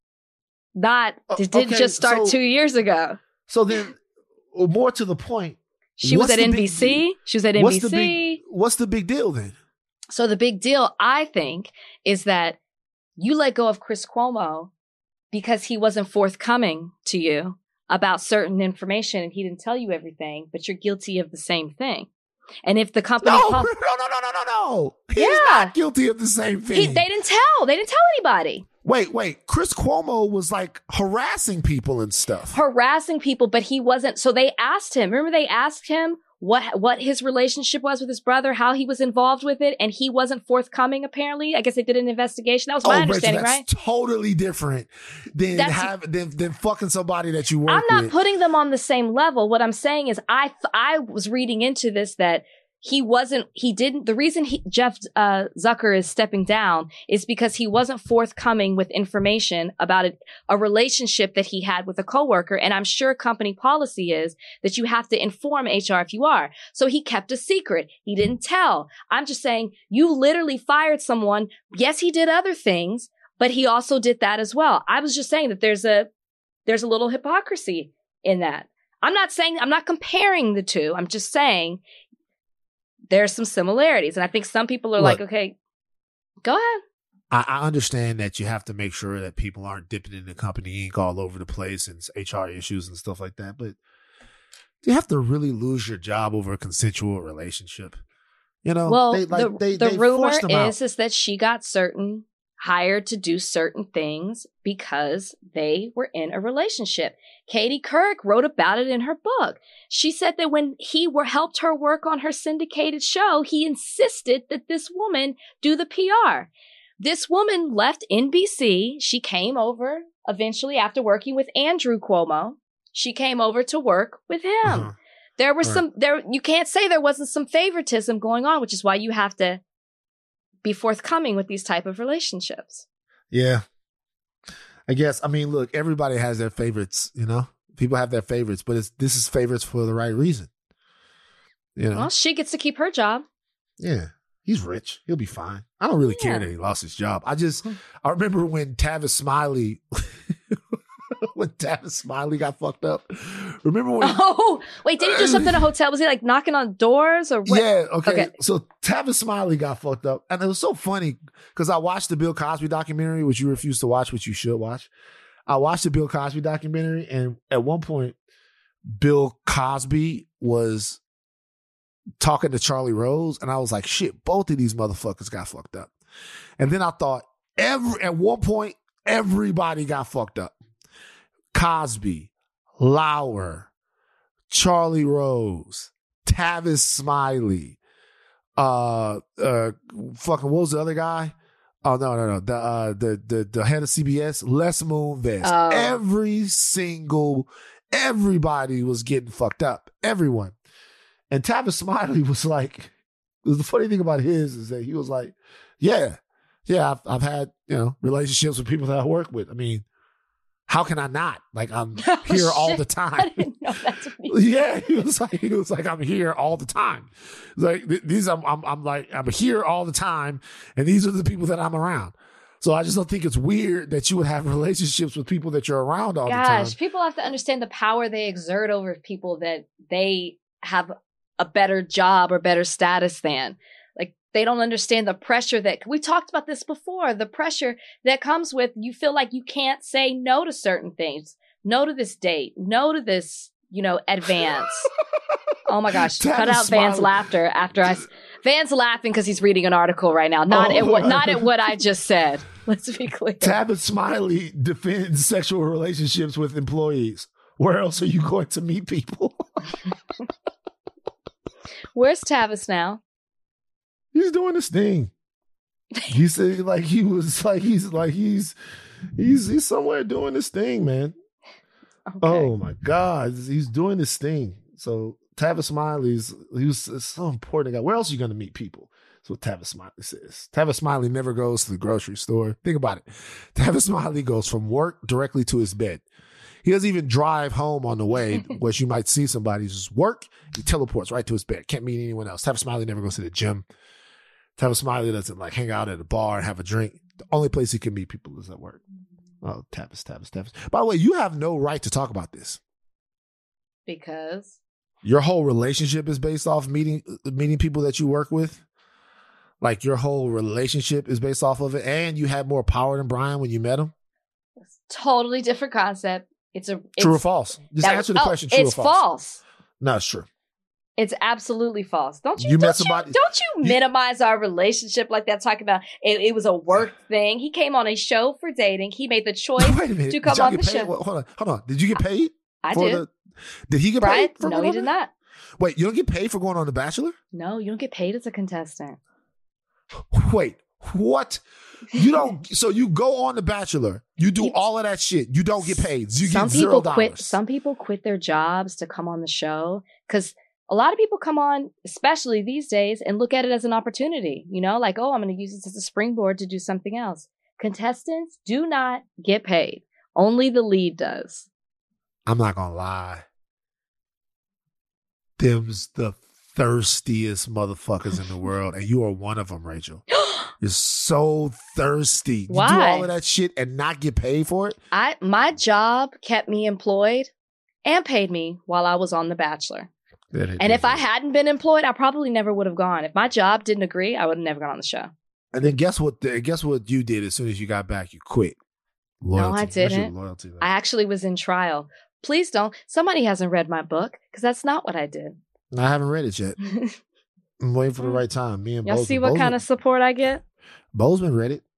not, it didn't okay, just start so, two years ago. So then, more to the point. She was at N B C. She was at N B C. What's the, big, what's the big deal then? So the big deal, I think, is that you let go of Chris Cuomo because he wasn't forthcoming to you about certain information and he didn't tell you everything, but you're guilty of the same thing. And if the company... No, pub- no, no, no, no, no, no. He's yeah. not guilty of the same thing. He, they didn't tell. They didn't tell anybody. Wait, wait. Chris Cuomo was like harassing people and stuff. Harassing people, but he wasn't. So they asked him. Remember they asked him what what his relationship was with his brother, how he was involved with it, and he wasn't forthcoming, apparently. I guess they did an investigation. That was my oh, understanding, Rachel, that's right? Totally different than, that's, have, than, than fucking somebody that you work with. I'm not with. putting them on the same level. What I'm saying is I, I was reading into this that He wasn't, he didn't, the reason he, Jeff uh, Zucker is stepping down is because he wasn't forthcoming with information about a, a relationship that he had with a coworker. And I'm sure company policy is that you have to inform H R if you are. So he kept a secret. He didn't tell. I'm just saying you literally fired someone. Yes, he did other things, but he also did that as well. I was just saying that there's a, there's a little hypocrisy in that. I'm not saying, I'm not comparing the two. I'm just saying there's some similarities. And I think some people are Look, like, okay, go ahead. I, I understand that you have to make sure that people aren't dipping in the company ink all over the place and H R issues and stuff like that. But do you have to really lose your job over a consensual relationship? You know, well, they, like, the, they, the they rumor is, out. is that she got certain hired to do certain things because they were in a relationship. Katie Couric wrote about it in her book. She said that when he were helped her work on her syndicated show, he insisted that this woman do the P R. This woman left N B C. She came over eventually after working with Andrew Cuomo. She came over to work with him. Uh-huh. There were All some, right. there, you can't say there wasn't some favoritism going on, which is why you have to be forthcoming with these type of relationships. Yeah. I guess, I mean, look, everybody has their favorites, you know? People have their favorites, but it's this is favorites for the right reason. You know? Well, she gets to keep her job. Yeah. He's rich. He'll be fine. I don't really yeah. care that he lost his job. I just, I remember when Tavis Smiley, when Tavis Smiley got fucked up. Remember when? Oh, wait, did he do something in a hotel? Was he like knocking on doors or what? Yeah, okay. okay. So Tavis Smiley got fucked up. And it was so funny because I watched the Bill Cosby documentary, which you refused to watch, which you should watch. I watched the Bill Cosby documentary, and at one point, Bill Cosby was talking to Charlie Rose, and I was like, shit, both of these motherfuckers got fucked up. And then I thought, every at one point, everybody got fucked up. Cosby, Lauer, Charlie Rose, Tavis Smiley, uh, uh, fucking, what was the other guy? Oh, no, no, no. The, uh, the, the, the head of C B S, Les Moonves. Oh. Every single, everybody was getting fucked up. Everyone. And Tavis Smiley was like, the funny thing about his is that he was like, yeah, Yeah, I've, I've had, you know, relationships with people that I work with. I mean, how can I not? Like, I'm Oh, here all shit. the time. I didn't know that's what he Yeah, he was like, he was like, I'm here all the time. Like th- these, I'm, I'm, I'm like, I'm here all the time, and these are the people that I'm around. So I just don't think it's weird that you would have relationships with people that you're around all the time. Gosh, people have to understand the power they exert over people that they have a better job or better status than. Like, they don't understand the pressure that we talked about this before, the pressure that comes with you feel like you can't say no to certain things. No to this date. No to this, you know, advance. Oh my gosh. That Cut is out Van's smiling. laughter after I. s- Van's laughing because he's reading an article right now. Not Oh. at what not at what I just said. Let's be clear. Tabitha Smiley defends sexual relationships with employees. Where else are you going to meet people? Where's Tavis now? He's doing this thing. He said like he was like he's like he's he's he's somewhere doing this thing, man. Okay. Oh my God, he's doing this thing. So Tavis Smiley's he was it's so important. Where else are you going to meet people? That's what Tavis Smiley says. Tavis Smiley never goes to the grocery store. Think about it. Tavis Smiley goes from work directly to his bed. He doesn't even drive home on the way, which you might see somebody just work. He teleports right to his bed. Can't meet anyone else. Tavis Smiley never goes to the gym. Tavis Smiley doesn't like hang out at a bar and have a drink. The only place he can meet people is at work. Oh, Tavis, Tavis, Tavis. By the way, you have no right to talk about this. Because Your whole relationship is based off meeting meeting people that you work with. Like your whole relationship is based off of it, and you had more power than Brian when you met him. it's a totally different concept. It's a it's, True or false? Just that- answer the oh, question. True it's or false? false. No, it's true. It's absolutely false. Don't you? You don't met somebody- You, don't you, you- minimize our relationship like that? Talking about it, it was a work thing. He came on a show for dating. He made the choice Wait a minute. to come did y'all on get the paid? show. Well, hold on, hold on. Did you get paid? I for did. The, did he get Brian? paid? For No, going he on did there? not. Wait, you don't get paid for going on The Bachelor? No, you don't get paid as a contestant. Wait, what? You don't. So you go on The Bachelor. You do You- all of that shit. You don't get paid. You some get zero people quit. dollars. Some people quit their jobs to come on the show because a lot of people come on, especially these days, and look at it as an opportunity. You know, like, oh, I'm going to use this as a springboard to do something else. Contestants do not get paid. Only the lead does. I'm not gonna lie. Them's the thirstiest motherfuckers in the world, and you are one of them, Rachel. You're so thirsty. You do Why? all of that shit and not get paid for it? I my job kept me employed and paid me while I was on The Bachelor. And if I hadn't been employed, I probably never would have gone. If my job didn't agree, I would have never gone on the show. And then guess what? Guess what you did as soon as you got back? You quit. Loyalty. No, I That's your didn't. Loyalty. I actually was in trial. Please don't. Somebody hasn't read my book because that's not what I did. I haven't read it yet. I'm waiting for the right time. Me and Y'all Bozeman. see what Bozeman, kind of support I get? Bozeman read it.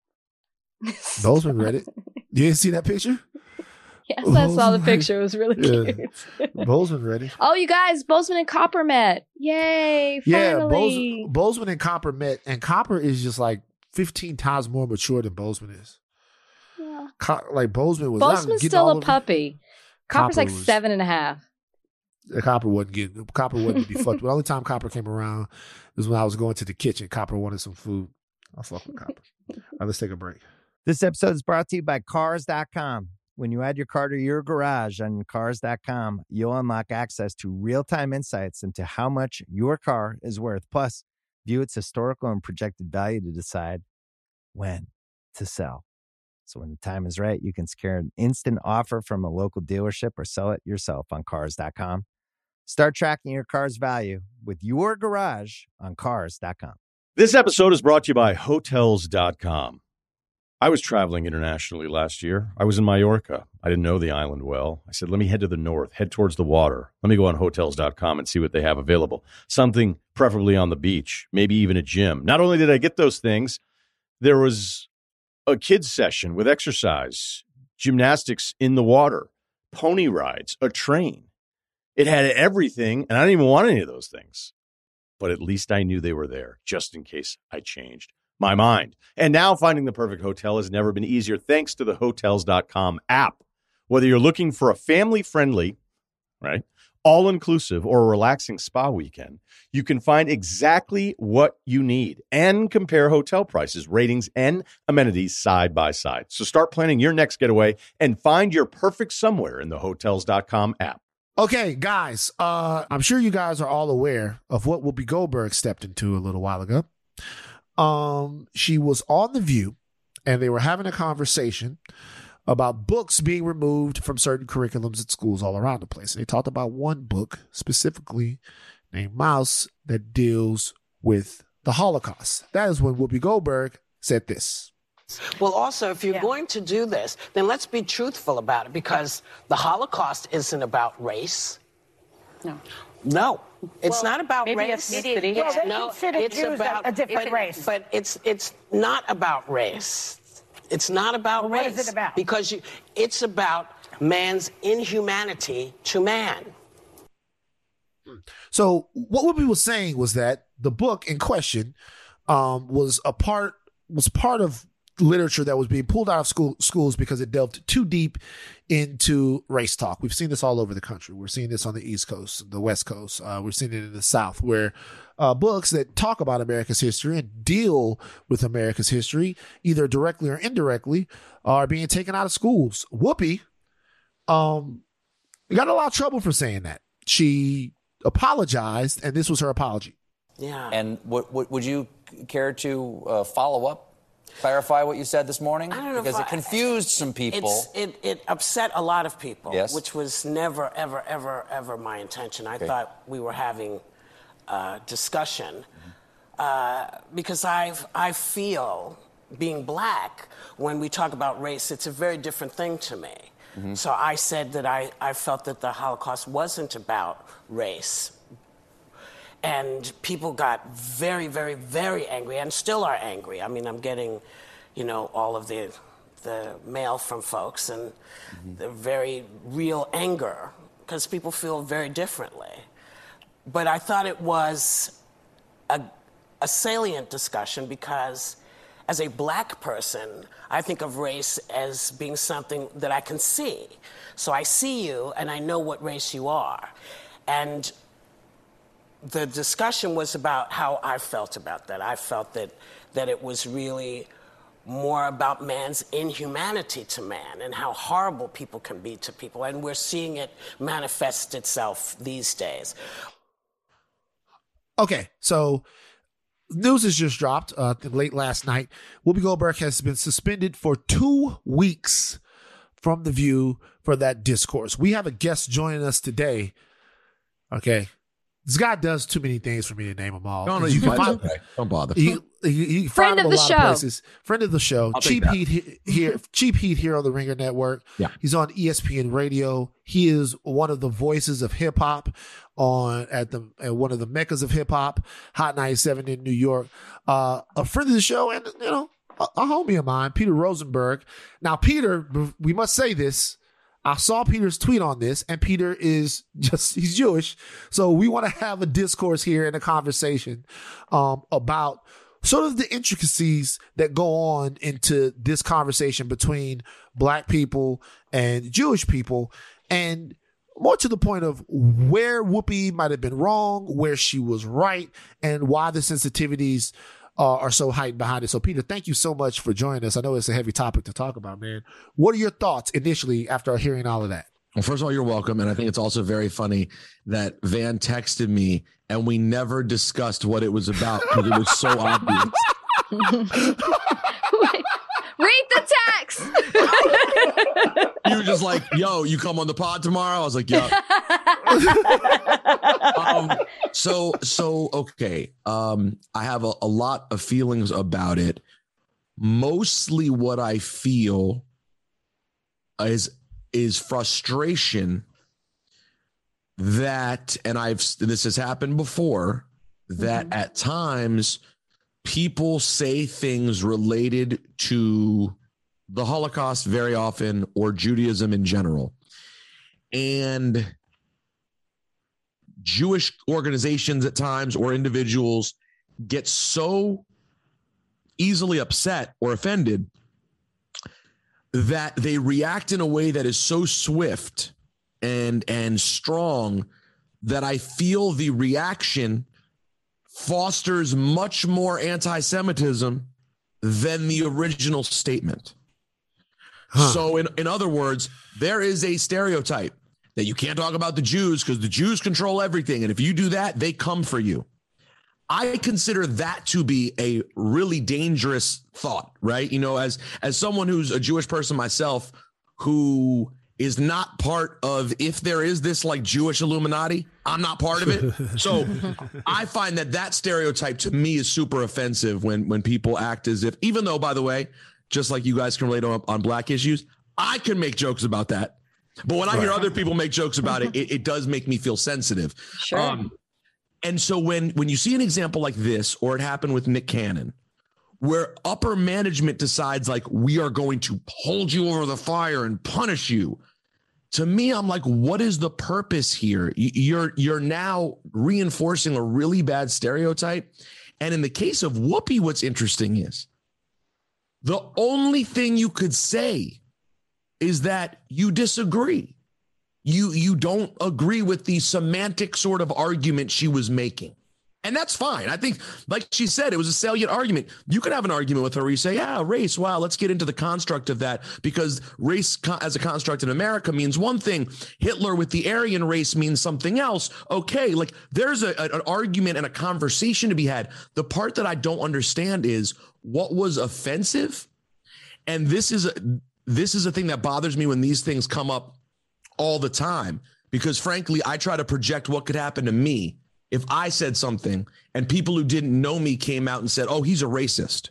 Bozeman read it. You didn't see that picture? Yes, I saw the Bozeman. picture. It was really Yeah. cute. Bozeman read it. Oh, you guys, Bozeman and Copper met. Yay! Yeah, Finally. Bozeman, Bozeman and Copper met, and Copper is just like fifteen times more mature than Bozeman is. Yeah. Co- like Bozeman was not Bozeman's getting still all a of- puppy. Copper's Copper like was- seven and a half. Copper wasn't getting. Copper wasn't to be fucked. But the only time Copper came around was when I was going to the kitchen. Copper wanted some food. I fuck with Copper. All right, let's take a break. This episode is brought to you by Cars dot com. When you add your car to your garage on Cars dot com, you'll unlock access to real-time insights into how much your car is worth. Plus, view its historical and projected value to decide when to sell. So when the time is right, you can secure an instant offer from a local dealership or sell it yourself on Cars dot com. Start tracking your car's value with your garage on Cars dot com. This episode is brought to you by Hotels dot com. I was traveling internationally last year. I was in Mallorca. I didn't know the island well. I said, let me head to the north, head towards the water. Let me go on Hotels dot com and see what they have available. Something preferably on the beach, maybe even a gym. Not only did I get those things, there was a kids session with exercise, gymnastics in the water, pony rides, a train. It had everything, and I didn't even want any of those things. But at least I knew they were there, just in case I changed my mind. And now finding the perfect hotel has never been easier thanks to the Hotels dot com app. Whether you're looking for a family-friendly, right, all-inclusive or a relaxing spa weekend, you can find exactly what you need and compare hotel prices, ratings, and amenities side by side. So start planning your next getaway and find your perfect somewhere in the Hotels dot com app. Okay, guys, uh, I'm sure you guys are all aware of what Whoopi Goldberg stepped into a little while ago. Um, she was on The View, and they were having a conversation about books being removed from certain curriculums at schools all around the place. And they talked about one book specifically named Maus that deals with the Holocaust. That is when Whoopi Goldberg said this. Well, also, if you're yeah. going to do this, then let's be truthful about it, because the Holocaust isn't about race. No. No, it's well, not about maybe race. It is. Well, they no, consider it's Jews about a different but, race. But it's it's not about race. It's not about well, race. What is it about? Because you, it's about man's inhumanity to man. So what Whoopi was saying was that the book in question um, was a part was part of literature that was being pulled out of school, schools because it delved too deep into race talk. We've seen this all over the country. We're seeing this on the East Coast, the West Coast. Uh, we're seeing it in the South, where uh, books that talk about America's history and deal with America's history, either directly or indirectly, are being taken out of schools. Whoopi um, got in a lot of trouble for saying that. She apologized, and this was her apology. Yeah. And what, what, would you care to uh, follow up? Clarify what you said this morning? I don't know because if it I, confused some people. It's, it, it upset a lot of people, yes. which was never, ever, ever, ever my intention. I okay. thought we were having a discussion mm-hmm. uh, because I I feel being black, when we talk about race, it's a very different thing to me. Mm-hmm. So I said that I, I felt that the Holocaust wasn't about race. And people got very, very, very angry, and still are angry. I mean, I'm getting, you know, all of the the mail from folks, and mm-hmm. the very real anger, because people feel very differently. But I thought it was a, a salient discussion, because as a black person, I think of race as being something that I can see. So I see you, and I know what race you are. And the discussion was about how I felt about that. I felt that that it was really more about man's inhumanity to man and how horrible people can be to people. And we're seeing it manifest itself these days. Okay, so news has just dropped uh, late last night. Whoopi Goldberg has been suspended for two weeks from The View for that discourse. We have a guest joining us today. Okay. This guy does too many things for me to name them all. No, no, you you can find, okay. Don't bother. You, you, you Friend find him of a the lot show. of places. Friend of the show. I'll Cheap Heat he- here. Cheap Heat here on the Ringer Network. Yeah. He's on E S P N Radio. He is one of the voices of hip hop on at the at one of the meccas of hip hop, Hot ninety-seven in New York. Uh, a friend of the show, and you know, a, a homie of mine, Peter Rosenberg. Now, Peter, we must say this. I saw Peter's tweet on this, and Peter is just, he's Jewish. So we want to have a discourse here and a conversation um, about sort of the intricacies that go on into this conversation between black people and Jewish people, and more to the point of where Whoopi might have been wrong, where she was right, and why the sensitivities Uh, are so heightened behind it. So, Peter, thank you so much for joining us. I know it's a heavy topic to talk about, man. What are your thoughts initially after hearing all of that? Well, first of all, you're welcome. And I think it's also very funny that Van texted me and we never discussed what it was about because it was so obvious. Wait, read the text. You were just like, yo, you come on the pod tomorrow? I was like, yo. um, so, so, okay. Um, I have a, a lot of feelings about it. Mostly what I feel is, is frustration that, and I've, this has happened before, that mm-hmm. at times people say things related to the Holocaust very often, or Judaism in general. And Jewish organizations at times, or individuals, get so easily upset or offended that they react in a way that is so swift and and strong that I feel the reaction fosters much more anti-Semitism than the original statement. Huh. So in, in other words, there is a stereotype that you can't talk about the Jews because the Jews control everything. And if you do that, they come for you. I consider that to be a really dangerous thought, right? You know, as as someone who's a Jewish person myself, who is not part of, if there is this like Jewish Illuminati, I'm not part of it. So I find that that stereotype to me is super offensive when when people act as if, even though, by the way, just like you guys can relate on, on black issues, I can make jokes about that. But when I hear other people make jokes about it, it, it does make me feel sensitive. Sure. Um, and so when when you see an example like this, or it happened with Nick Cannon, where upper management decides like, we are going to hold you over the fire and punish you. To me, I'm like, what is the purpose here? You're you're now reinforcing a really bad stereotype. And in the case of Whoopi, what's interesting is the only thing you could say is that you disagree. You you don't agree with the semantic sort of argument she was making. And that's fine. I think, like she said, it was a salient argument. You could have an argument with her where you say, yeah, race, wow, let's get into the construct of that, because race co- as a construct in America means one thing. Hitler with the Aryan race means something else. Okay, like there's a, a, an argument and a conversation to be had. The part that I don't understand is what was offensive. And this is a, this is a thing that bothers me when these things come up all the time, because frankly, I try to project what could happen to me if I said something and people who didn't know me came out and said, oh, he's a racist.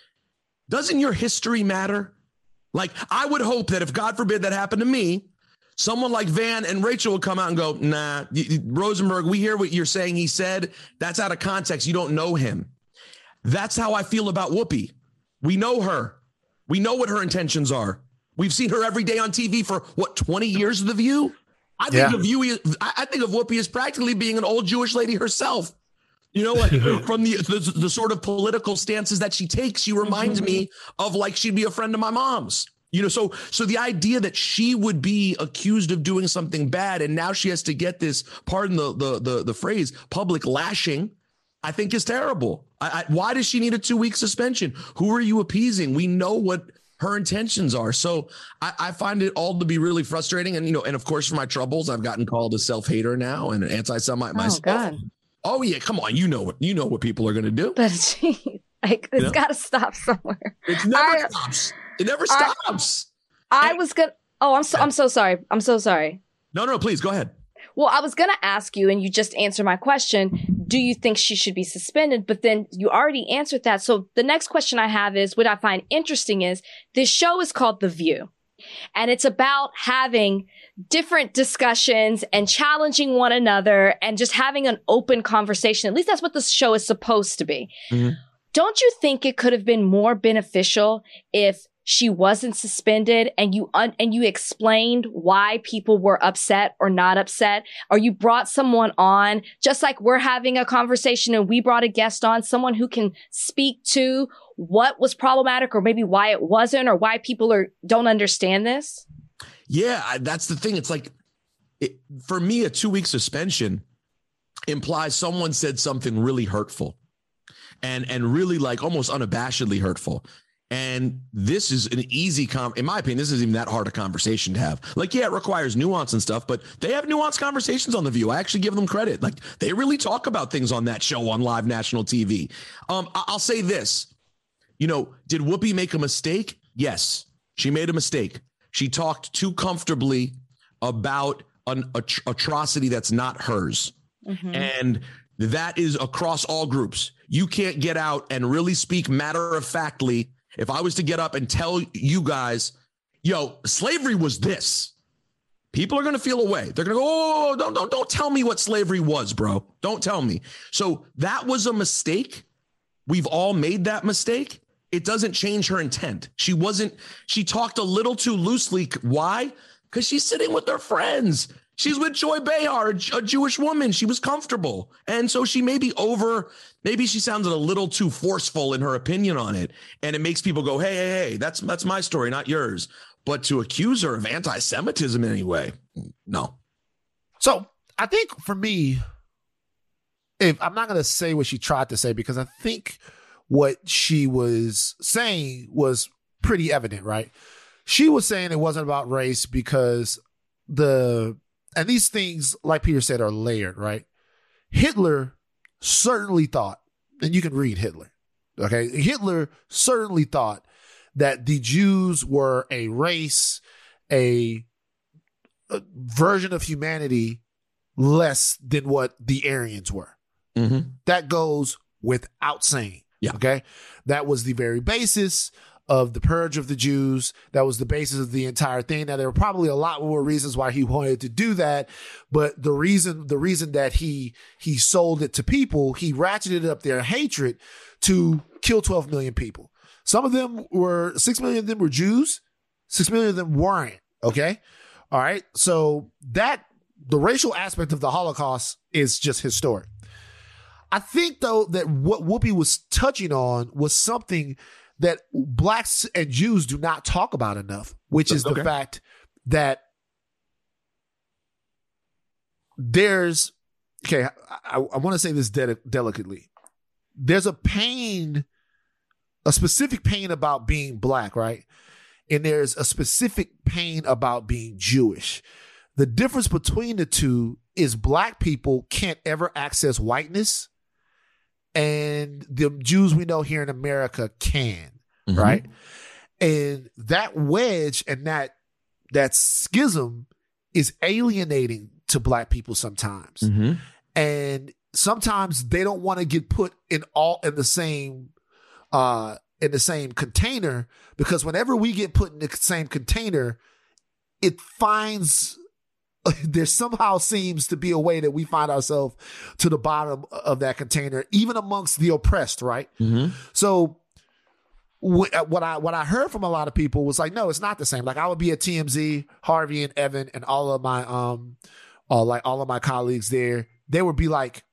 Doesn't your history matter? Like, I would hope that if, God forbid, that happened to me, someone like Van and Rachel would come out and go, nah, Rosenberg, we hear what you're saying. He said that's out of context. You don't know him. That's how I feel about Whoopi. We know her. We know what her intentions are. We've seen her every day on T V for what, twenty years of The View? I think yeah. of you, I think of Whoopi as practically being an old Jewish lady herself. You know, like from the, the the sort of political stances that she takes, she reminds mm-hmm. me of like she'd be a friend of my mom's. You know, so so the idea that she would be accused of doing something bad and now she has to get this, pardon the the the, the phrase, public lashing, I think is terrible. I, I, why does she need a two-week suspension? Who are you appeasing? We know what her intentions are. So I, I find it all to be really frustrating. And, you know, and of course, for my troubles, I've gotten called a self-hater now and an anti-Semite myself. Oh, God. Oh, yeah. Come on. You know what, you know what people are going to do. But geez, like, it's you know? got to stop somewhere. It never I, stops. It never I, stops. I and, was going to, oh, I'm so, I'm so sorry. I'm so sorry. No, no, please go ahead. Well, I was going to ask you, and you just answered my question. Do you think she should be suspended? But then you already answered that. So the next question I have is, what I find interesting is this show is called The View, and it's about having different discussions and challenging one another and just having an open conversation. At least that's what the show is supposed to be. Mm-hmm. Don't you think it could have been more beneficial if she wasn't suspended and you un- and you explained why people were upset or not upset, or you brought someone on, just like we're having a conversation and we brought a guest on, someone who can speak to what was problematic or maybe why it wasn't, or why people are don't understand this? Yeah, that's the thing. It's like, it, for me, a two-week suspension implies someone said something really hurtful and and really like almost unabashedly hurtful. And this is an easy, com- in my opinion, this isn't even that hard a conversation to have. Like, yeah, it requires nuance and stuff, but they have nuanced conversations on The View. I actually give them credit. Like, they really talk about things on that show on live national T V. Um, I- I'll say this. You know, did Whoopi make a mistake? Yes, she made a mistake. She talked too comfortably about an at- atrocity that's not hers. Mm-hmm. And that is across all groups. You can't get out and really speak matter-of-factly. If I was to get up and tell you guys, yo, slavery was this, people are going to feel away. They're going to go, oh, don't, don't, don't tell me what slavery was, bro. Don't tell me. So that was a mistake. We've all made that mistake. It doesn't change her intent. She wasn't, she talked a little too loosely. Why? Because she's sitting with her friends. She's with Joy Behar, a, a Jewish woman. She was comfortable. And so she may be over, maybe she sounded a little too forceful in her opinion on it. And it makes people go, hey, hey, hey, that's that's my story, not yours. But to accuse her of anti-Semitism anyway, no. So I think for me, if I'm not going to say what she tried to say, because I think what she was saying was pretty evident, right? She was saying it wasn't about race because the, and these things, like Peter said, are layered, right? Hitler certainly thought, and you can read Hitler, okay? Hitler certainly thought that the Jews were a race, a, a version of humanity less than what the Aryans were. Mm-hmm. That goes without saying. Yeah. Okay. That was the very basis of the purge of the Jews. That was the basis of the entire thing. Now, there were probably a lot more reasons why he wanted to do that, but the reason, the reason that he, he sold it to people, he ratcheted up their hatred to kill twelve million people. Some of them were, six million of them were Jews. six million of them weren't. Okay. All right. So that, the racial aspect of the Holocaust is just historic. I think, though, that what Whoopi was touching on was something that blacks and Jews do not talk about enough, which is Okay. the fact that there's, okay, I, I want to say this de- delicately. There's a pain, a specific pain about being black, right? And there's a specific pain about being Jewish. The difference between the two is black people can't ever access whiteness, and the Jews we know here in America can, Mhm. right? And that wedge and that that schism is alienating to black people sometimes. Mm-hmm. And sometimes they don't want to get put in all in the same uh in the same container, because whenever we get put in the same container, it finds there somehow seems to be a way that we find ourselves to the bottom of that container, even amongst the oppressed, right? Mm-hmm. So wh- what I what I heard from a lot of people was like, no, it's not the same. Like I would be at T M Z, Harvey and Evan and all of my um, uh, like all of my colleagues there. They would be like,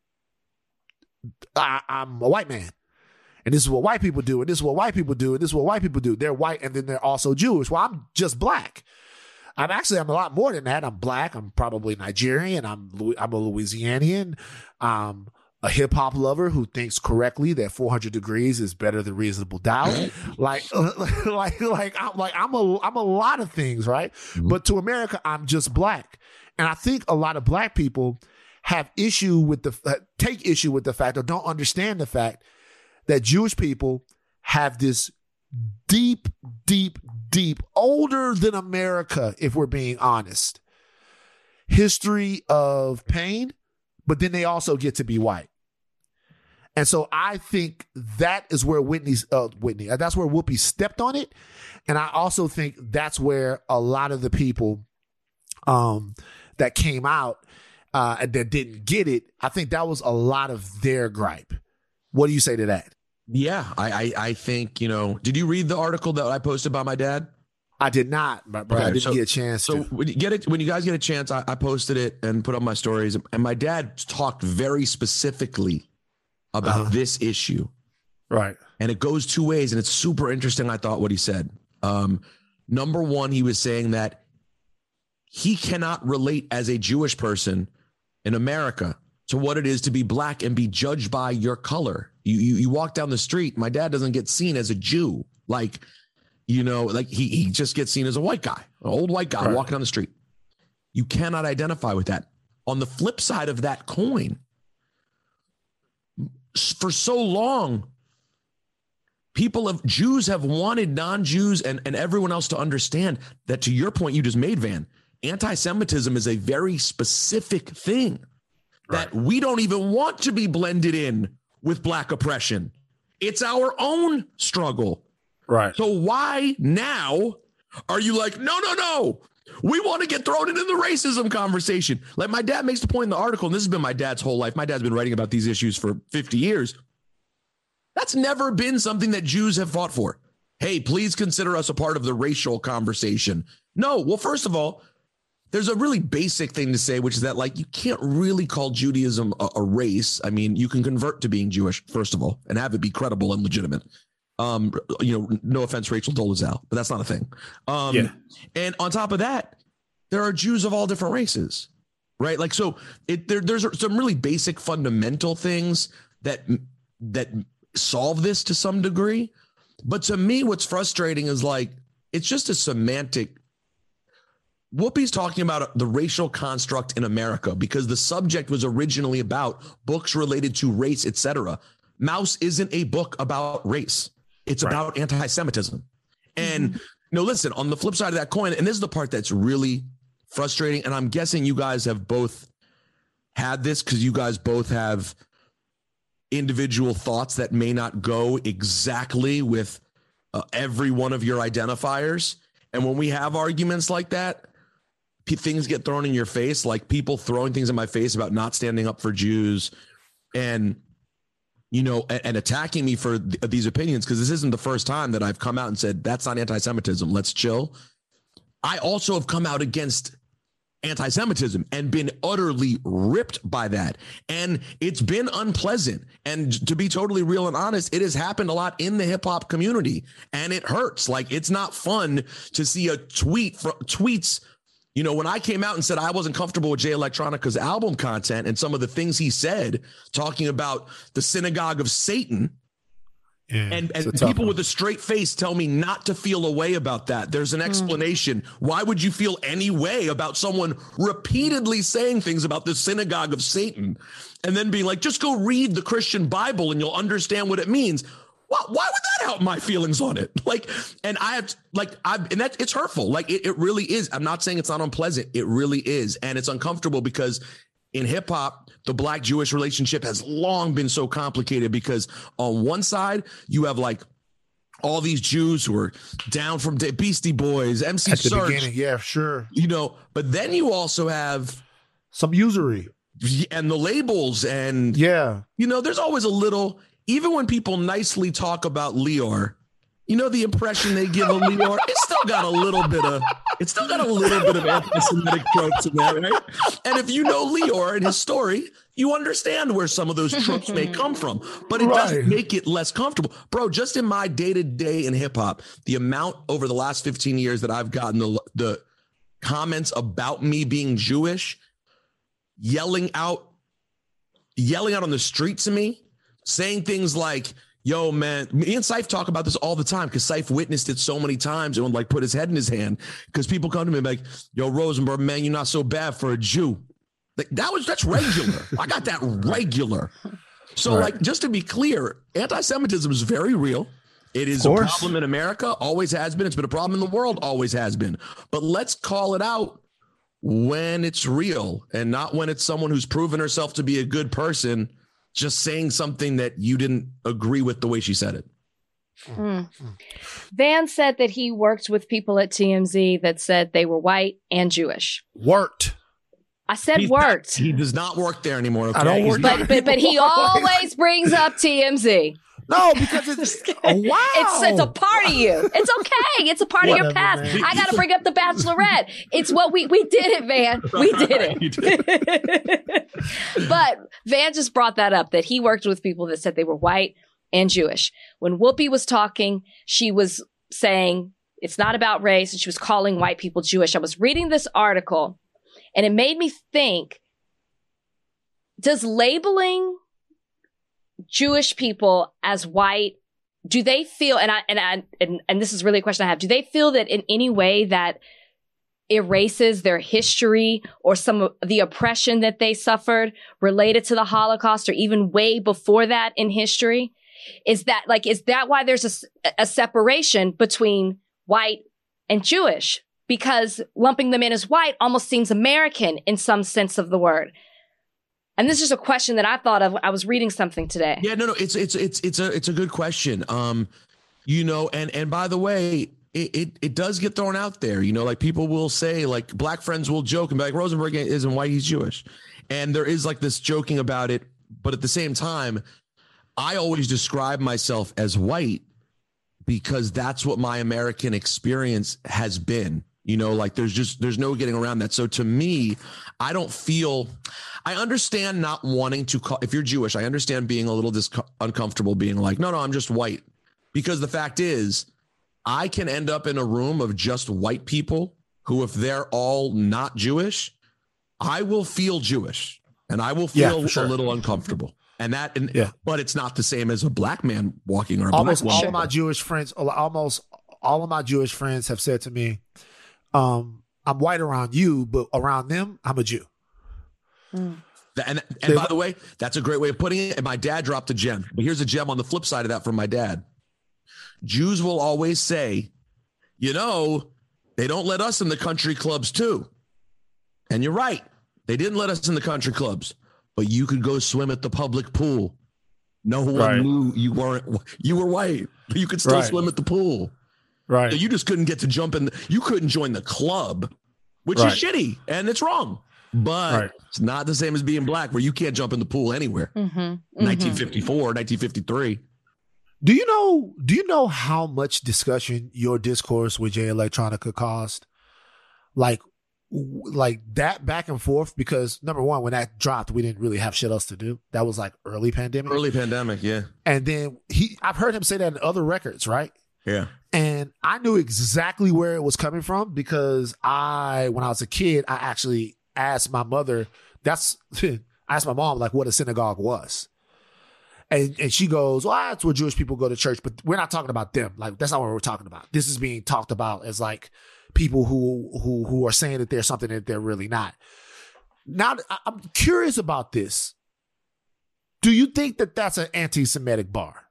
I, I'm a white man, and this is what white people do, and this is what white people do, and this is what white people do. They're white, and then they're also Jewish. Well, I'm just black. I'm actually, I'm a lot more than that. I'm black. I'm probably Nigerian. I'm I'm a Louisianian. I'm a hip hop lover who thinks correctly that four hundred degrees is better than reasonable doubt. like, like, like, I'm like, I'm a, I'm a lot of things, right? Mm-hmm. But to America, I'm just black. And I think a lot of black people have issue with the, uh, take issue with the fact, or don't understand the fact that Jewish people have this deep, deep, deep, older than America, if we're being honest, history of pain, but then they also get to be white. And so I think that is where Whitney's, uh, Whitney, that's where Whoopi stepped on it. And I also think that's where a lot of the people um, that came out uh, and that didn't get it, I think that was a lot of their gripe. What do you say to that? Yeah, I, I, I think, you know, did you read the article that I posted about my dad? I did not, but okay, I didn't so, get a chance so to. when you get it, when you guys get a chance, I, I posted it and put on my stories. And my dad talked very specifically about uh-huh. this issue. Right. And it goes two ways. And it's super interesting, I thought, what he said. Um, number one, he was saying that he cannot relate as a Jewish person in America to what it is to be black and be judged by your color. You, you you walk down the street, my dad doesn't get seen as a Jew. Like, you know, like he, he just gets seen as a white guy, an old white guy right. walking down the street. You cannot identify with that. On the flip side of that coin, for so long, people of Jews have wanted non-Jews and, and everyone else to understand that, to your point you just made, Van, anti-Semitism is a very specific thing. That right. we don't even want to be blended in with black oppression. It's our own struggle. Right. So why now are you like, no, no, no, we want to get thrown into the racism conversation? Like my dad makes the point in the article, and this has been my dad's whole life. My dad's been writing about these issues for fifty years. That's never been something that Jews have fought for. Hey, please consider us a part of the racial conversation. No. Well, first of all, there's a really basic thing to say, which is that, like, you can't really call Judaism a, a race. I mean, you can convert to being Jewish, first of all, and have it be credible and legitimate. Um, you know, no offense, Rachel Dolezal, but that's not a thing. Um, yeah. And on top of that, there are Jews of all different races. right? Like, so it there, there's some really basic fundamental things that that solve this to some degree. But to me, what's frustrating is like, it's just a semantic. Whoopi's talking about the racial construct in America because the subject was originally about books related to race, et cetera. Mouse isn't a book about race. It's right. about anti-Semitism. And, mm-hmm. you know, listen, on the flip side of that coin, and this is the part that's really frustrating, and I'm guessing you guys have both had this because you guys both have individual thoughts that may not go exactly with uh, every one of your identifiers. And when we have arguments like that, p- things get thrown in your face, like people throwing things in my face about not standing up for Jews and, you know, and, and attacking me for th- these opinions, because this isn't the first time that I've come out and said, that's not anti-Semitism. Let's chill. I also have come out against anti-Semitism and been utterly ripped by that. And it's been unpleasant. And to be totally real and honest, it has happened a lot in the hip hop community and it hurts. Like, it's not fun to see a tweet from tweets. You know, when I came out and said I wasn't comfortable with Jay Electronica's album content and some of the things he said, talking about the synagogue of Satan, Yeah, and and people with a straight face tell me not to feel a way about that. There's an explanation. Mm. Why would you feel any way about someone repeatedly saying things about the synagogue of Satan and then being like, just go read the Christian Bible and you'll understand what it means? Why, why would that help my feelings on it? Like, and I have like, I've, and that it's hurtful. Like it, it really is. I'm not saying it's not unpleasant. It really is. And it's uncomfortable because in hip hop, the black Jewish relationship has long been so complicated because on one side, you have like all these Jews who are down from Beastie Boys, M C Serch. Yeah, sure. You know, but then you also have some usury and the labels. And, yeah, you know, there's always a little, even when people nicely talk about Lior, you know, the impression they give of Lior, it's still got a little bit of, it's still got a little bit of anti-Semitic tropes in there, right? And if you know Lior and his story, you understand where some of those tropes may come from, but it right. doesn't make it less comfortable. Bro, just in my day-to-day in hip hop, the amount over the last fifteen years that I've gotten the, the comments about me being Jewish, yelling out, yelling out on the street to me, saying things like, yo, man, me and Saif talk about this all the time because Saif witnessed it so many times and would like put his head in his hand because people come to me like, yo, Rosenberg, man, you're not so bad for a Jew. Like that was, that's regular. I got that regular. So right. like, just to be clear, anti-Semitism is very real. It is a problem in America, always has been. It's been a problem in the world, always has been. But let's call it out when it's real and not when it's someone who's proven herself to be a good person just saying something that you didn't agree with the way she said it. Mm. Van said that he worked with people at T M Z that said they were white and Jewish. Worked. I said He's worked. Not, he does not work there anymore. Okay? I don't work but, but, but he always brings up T M Z. No, because it's oh, wow. It's it's a part of you. It's okay. It's a part Whatever, of your past. Man. I gotta bring up the Bachelorette. It's what we we did it, Van. We did it. But Van just brought that up that he worked with people that said they were white and Jewish. When Whoopi was talking, she was saying it's not about race, and she was calling white people Jewish. I was reading this article, and it made me think: does labeling Jewish people as white, do they feel, and I and I and, and this is really a question I have, do they feel that in any way that erases their history or some of the oppression that they suffered related to the Holocaust or even way before that in history? Is that like, is that why there's a, a separation between white and Jewish? Because lumping them in as white almost seems American in some sense of the word. And this is a question that I thought of. I was reading something today. Yeah, no, no, it's it's it's it's a it's a good question. Um, you know, and and by the way, it, it it does get thrown out there. You know, like people will say, like black friends will joke and be like, Rosenberg isn't white, he's Jewish, and there is like this joking about it. But at the same time, I always describe myself as white because that's what my American experience has been. You know, like there's just there's no getting around that. So to me, I don't feel, I understand not wanting to call, if you're Jewish, I understand being a little dis- uncomfortable being like, no, no, I'm just white. Because the fact is, I can end up in a room of just white people who, if they're all not Jewish, I will feel Jewish and I will feel Yeah, sure. a little uncomfortable. And that, and, Yeah. but it's not the same as a black man walking or a Almost black all woman. of my Jewish friends, almost all of my Jewish friends have said to me, um, I'm white around you, but around them, I'm a Jew. Mm. And, and by the way, that's a great way of putting it. And my dad dropped a gem. But here's a gem on the flip side of that from my dad. Jews will always say, you know, they don't let us in the country clubs too. And you're right. They didn't let us in the country clubs, but you could go swim at the public pool. No one Right. knew you weren't, you were white, but you could still Right. swim at the pool. Right. So you just couldn't get to jump in. The, you couldn't join the club, which Right. is shitty and it's wrong. But Right. it's not the same as being black, where you can't jump in the pool anywhere. Mm-hmm. nineteen fifty-four, nineteen fifty-three. Do you know? Do you know how much discussion your discourse with Jay Electronica caused? Like, w- like that back and forth. Because number one, when that dropped, we didn't really have shit else to do. That was like early pandemic. Early pandemic, yeah. And then he, I've heard him say that in other records, right? Yeah. And I knew exactly where it was coming from because I, when I was a kid, I actually asked my mother. That's I asked my mom like what a synagogue was. And and she goes, well, that's where Jewish people go to church, but we're not talking about them. Like, that's not what we're talking about. This is being talked about as like people who who who are saying that they're something that they're really not. Now, I- I'm curious about this. Do you think that that's an anti-Semitic bar?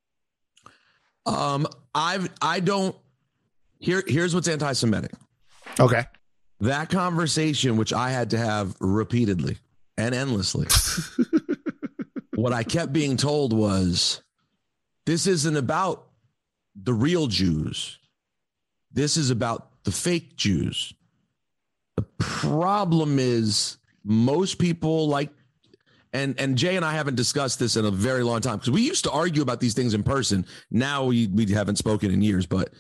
Um, I've I don't here here's what's anti-Semitic. Okay. That conversation, which I had to have repeatedly and endlessly, what I kept being told was, this isn't about the real Jews. This is about the fake Jews. The problem is most people like, and, and Jay and I haven't discussed this in a very long time because we used to argue about these things in person. Now we, we haven't spoken in years, but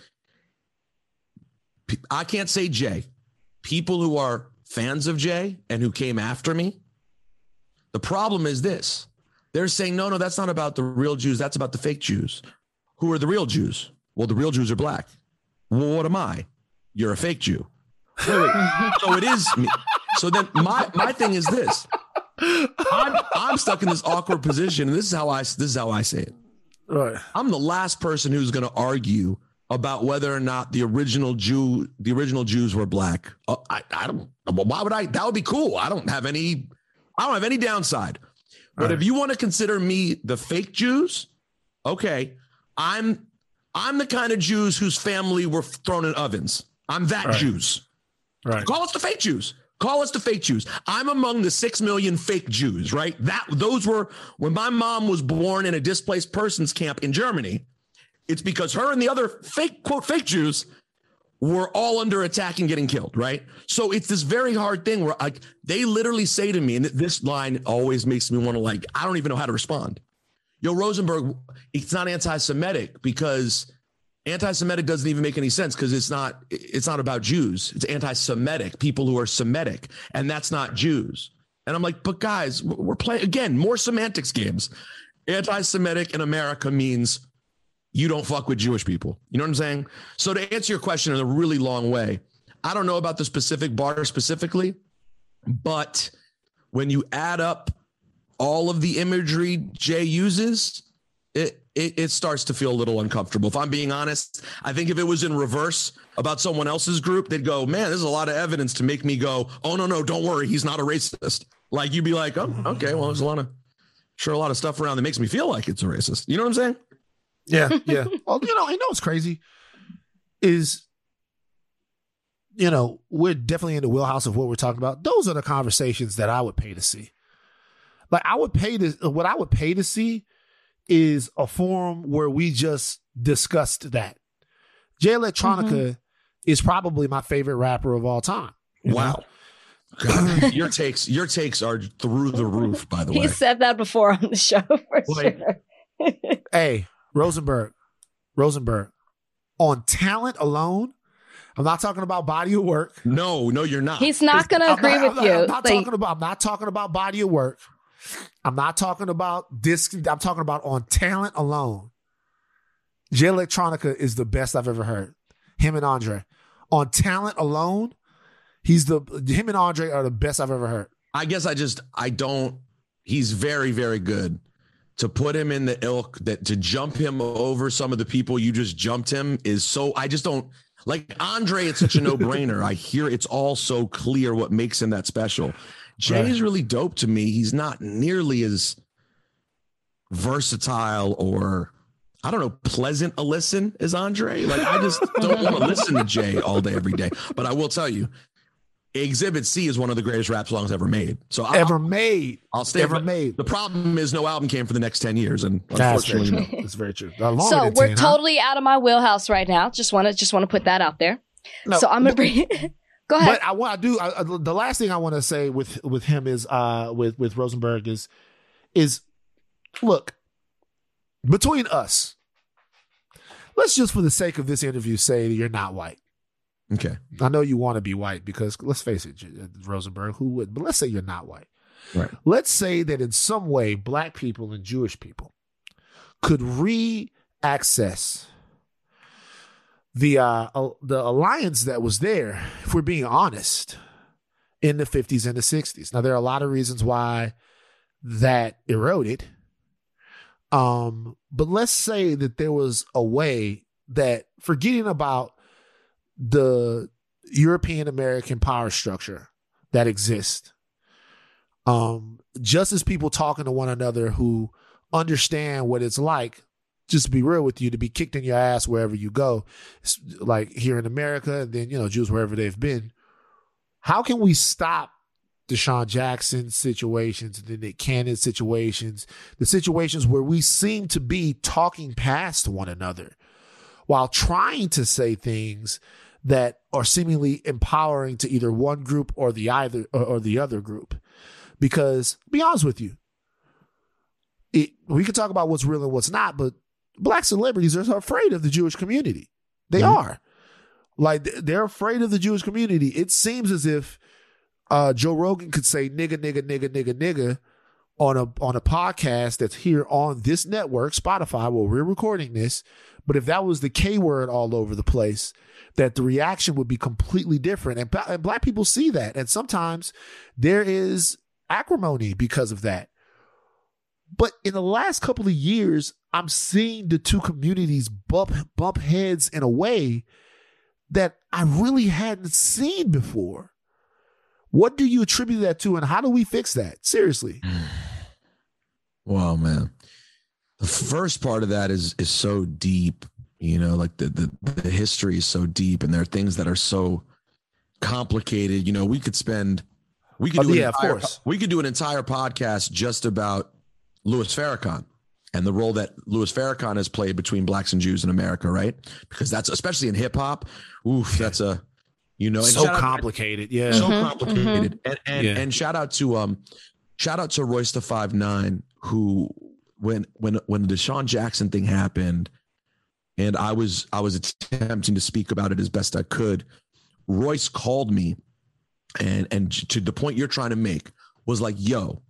I can't say Jay. People who are fans of Jay and who came after me, the problem is this. They're saying, no, no, that's not about the real Jews. That's about the fake Jews. Who are the real Jews? Well, the real Jews are black. Well, what am I? You're a fake Jew. Wait, wait. So it is me. So then my, my thing is this. I'm, I'm stuck in this awkward position. And this is how I, this is how I say it. Right. I'm the last person who's going to argue about whether or not the original Jew, the original Jews were black. Uh, I, I don't. Well, why would I? That would be cool. I don't have any. I don't have any downside. But Right. if you want to consider me the fake Jews, okay, I'm. I'm the kind of Jews whose family were thrown in ovens. I'm that Right. Jews. Right. Call us the fake Jews. Call us the fake Jews. I'm among the six million fake Jews. Right. That those were when my mom was born in a displaced persons camp in Germany. It's because her and the other fake, quote, fake Jews were all under attack and getting killed, right? So it's this very hard thing where like they literally say to me, and this line always makes me want to like, I don't even know how to respond. Yo, Rosenberg, it's not anti-Semitic because anti-Semitic doesn't even make any sense because it's not, it's not about Jews. It's anti-Semitic, people who are Semitic, and that's not Jews. And I'm like, but guys, we're playing, again, more semantics games. Anti-Semitic in America means you don't fuck with Jewish people. You know what I'm saying? So to answer your question in a really long way, I don't know about the specific bar specifically, but when you add up all of the imagery Jay uses, it, it it starts to feel a little uncomfortable. If I'm being honest, I think if it was in reverse about someone else's group, they'd go, man, there's a lot of evidence to make me go, oh, no, no, don't worry. He's not a racist. Like you'd be like, oh, okay, well, there's a lot of, sure, a lot of stuff around that makes me feel like it's a racist. You know what I'm saying? Yeah, yeah. Well, you know, you know what's crazy is, you know, we're definitely in the wheelhouse of what we're talking about. Those are the conversations that I would pay to see. Like I would pay to, what I would pay to see is a forum where we just discussed that. Jay Electronica mm-hmm. is probably my favorite rapper of all time. Wow. God, your takes, your takes are through the roof, by the he way. He said that before on the show for like, sure. Hey, Rosenberg, Rosenberg, on talent alone, I'm not talking about body of work. No, no, you're not. He's not going to agree not, with I'm not, you. I'm not like, talking about. I'm not talking about body of work. I'm not talking about this. I'm talking about on talent alone. Jay Electronica is the best I've ever heard. Him and Andre. On talent alone, He's the him and Andre are the best I've ever heard. I guess I just I don't. He's very very good. To put him in the ilk that to jump him over some of the people you just jumped him is so. I just don't like Andre. It's such a no brainer. I hear it's all so clear what makes him that special. Jay Right. is really dope to me. He's not nearly as versatile or I don't know, pleasant a listen as Andre. Like I just don't want to listen to Jay all day, every day. But I will tell you, Exhibit C is one of the greatest rap songs ever made. So I'll, Ever made. I'll stay. Ever but made. The problem is no album came for the next ten years, and That's very unfortunately, true. no. It's very true. Uh, longer So than we're ten, huh? totally out of my wheelhouse right now. Just want to just want to put that out there. No, so I'm gonna bring. Go ahead. But I want to do I, I- the last thing I want to say with with him is uh with with Rosenberg is is look, between us, let's just for the sake of this interview say that you're not white. Okay. I know you want to be white because let's face it, J- Rosenberg, who would? But let's say you're not white. Right. Let's say that in some way, black people and Jewish people could re-access the uh, uh, the alliance that was there, if we're being honest, in the fifties and the sixties. Now, there are a lot of reasons why that eroded. Um, but let's say that there was a way that, forgetting about the European American power structure that exists, um, just as people talking to one another who understand what it's like, just to be real with you, to be kicked in your ass wherever you go, like here in America, and then, you know, Jews wherever they've been. How can we stop Deshaun Jackson situations, the Nick Cannon situations, the situations where we seem to be talking past one another while trying to say things that are seemingly empowering to either one group or the either or, or the other group? Because, to be honest with you, it, we can talk about what's real and what's not, but black celebrities are afraid of the Jewish community. They mm-hmm. are. Like, they're afraid of the Jewish community. It seems as if uh, Joe Rogan could say nigga, nigga, nigga, nigga, nigga on a on a podcast that's here on this network, Spotify, where we're recording this. But if that was the K word all over the place, that the reaction would be completely different. And, and black people see that. And sometimes there is acrimony because of that. But in the last couple of years, I'm seeing the two communities bump bump heads in a way that I really hadn't seen before. What do you attribute that to, and how do we fix that? Seriously. Wow, man. The first part of that is is so deep, you know, like the, the, the history is so deep, and there are things that are so complicated. You know, we could spend, we could Oh, do an yeah, of entire, course. we could do an entire podcast just about Louis Farrakhan and the role that Louis Farrakhan has played between blacks and Jews in America, right? Because that's, especially in hip hop, oof, that's a, you know, and So shout out- complicated. Yeah. so Mhm, complicated. And and, Yeah. and shout out to um shout out to Royce the five nine, who when when when the Deshaun Jackson thing happened, and I was I was attempting to speak about it as best I could, Royce called me, and and to the point you're trying to make was like, yo,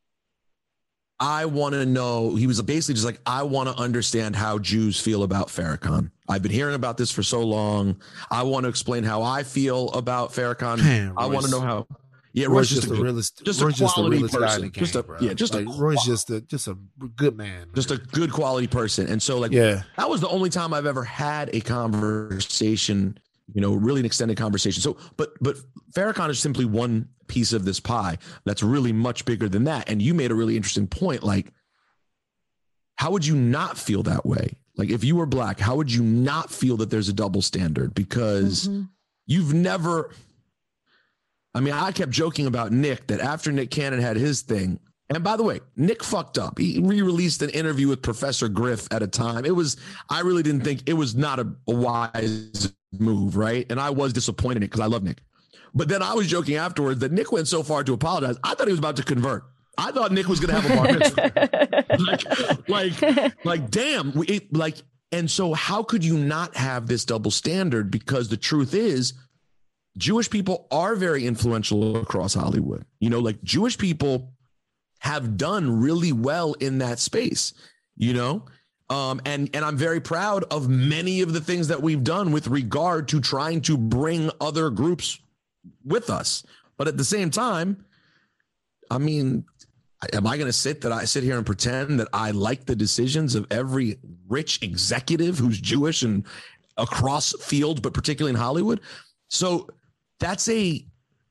I want to know. He was basically just like, I want to understand how Jews feel about Farrakhan. I've been hearing about this for so long. I want to explain how I feel about Farrakhan. Man, I want Royce. to know how. Yeah, Roy's Roy's just, just the a good, realest, just a Roy's just the quality realest guy in person. the game, Just a- bro. yeah, just a like, Roy's qual- just a just a good man. just a good quality person. And so, like, Yeah. that was the only time I've ever had a conversation, you know, really an extended conversation. So, but but Farrakhan is simply one piece of this pie that's really much bigger than that. And you made a really interesting point, like, how would you not feel that way? Like, if you were black, how would you not feel that there's a double standard? Because Mhm. you've never, I mean, I kept joking about Nick that after Nick Cannon had his thing, and by the way, Nick fucked up. He re-released an interview with Professor Griff at a time. It was, I really didn't think, it was not a, a wise move, right? And I was disappointed in it because I love Nick. But then I was joking afterwards that Nick went so far to apologize. I thought he was about to convert. I thought Nick was going to have a bar mitzvah. like, like, like, damn. We, it, like, and so how could you not have this double standard? Because the truth is, Jewish people are very influential across Hollywood. You know, like, Jewish people have done really well in that space, you know? Um, and, and I'm very proud of many of the things that we've done with regard to trying to bring other groups with us. But at the same time, I mean, am I going to sit that I sit here and pretend that I like the decisions of every rich executive who's Jewish and across field, but particularly in Hollywood? So that's a,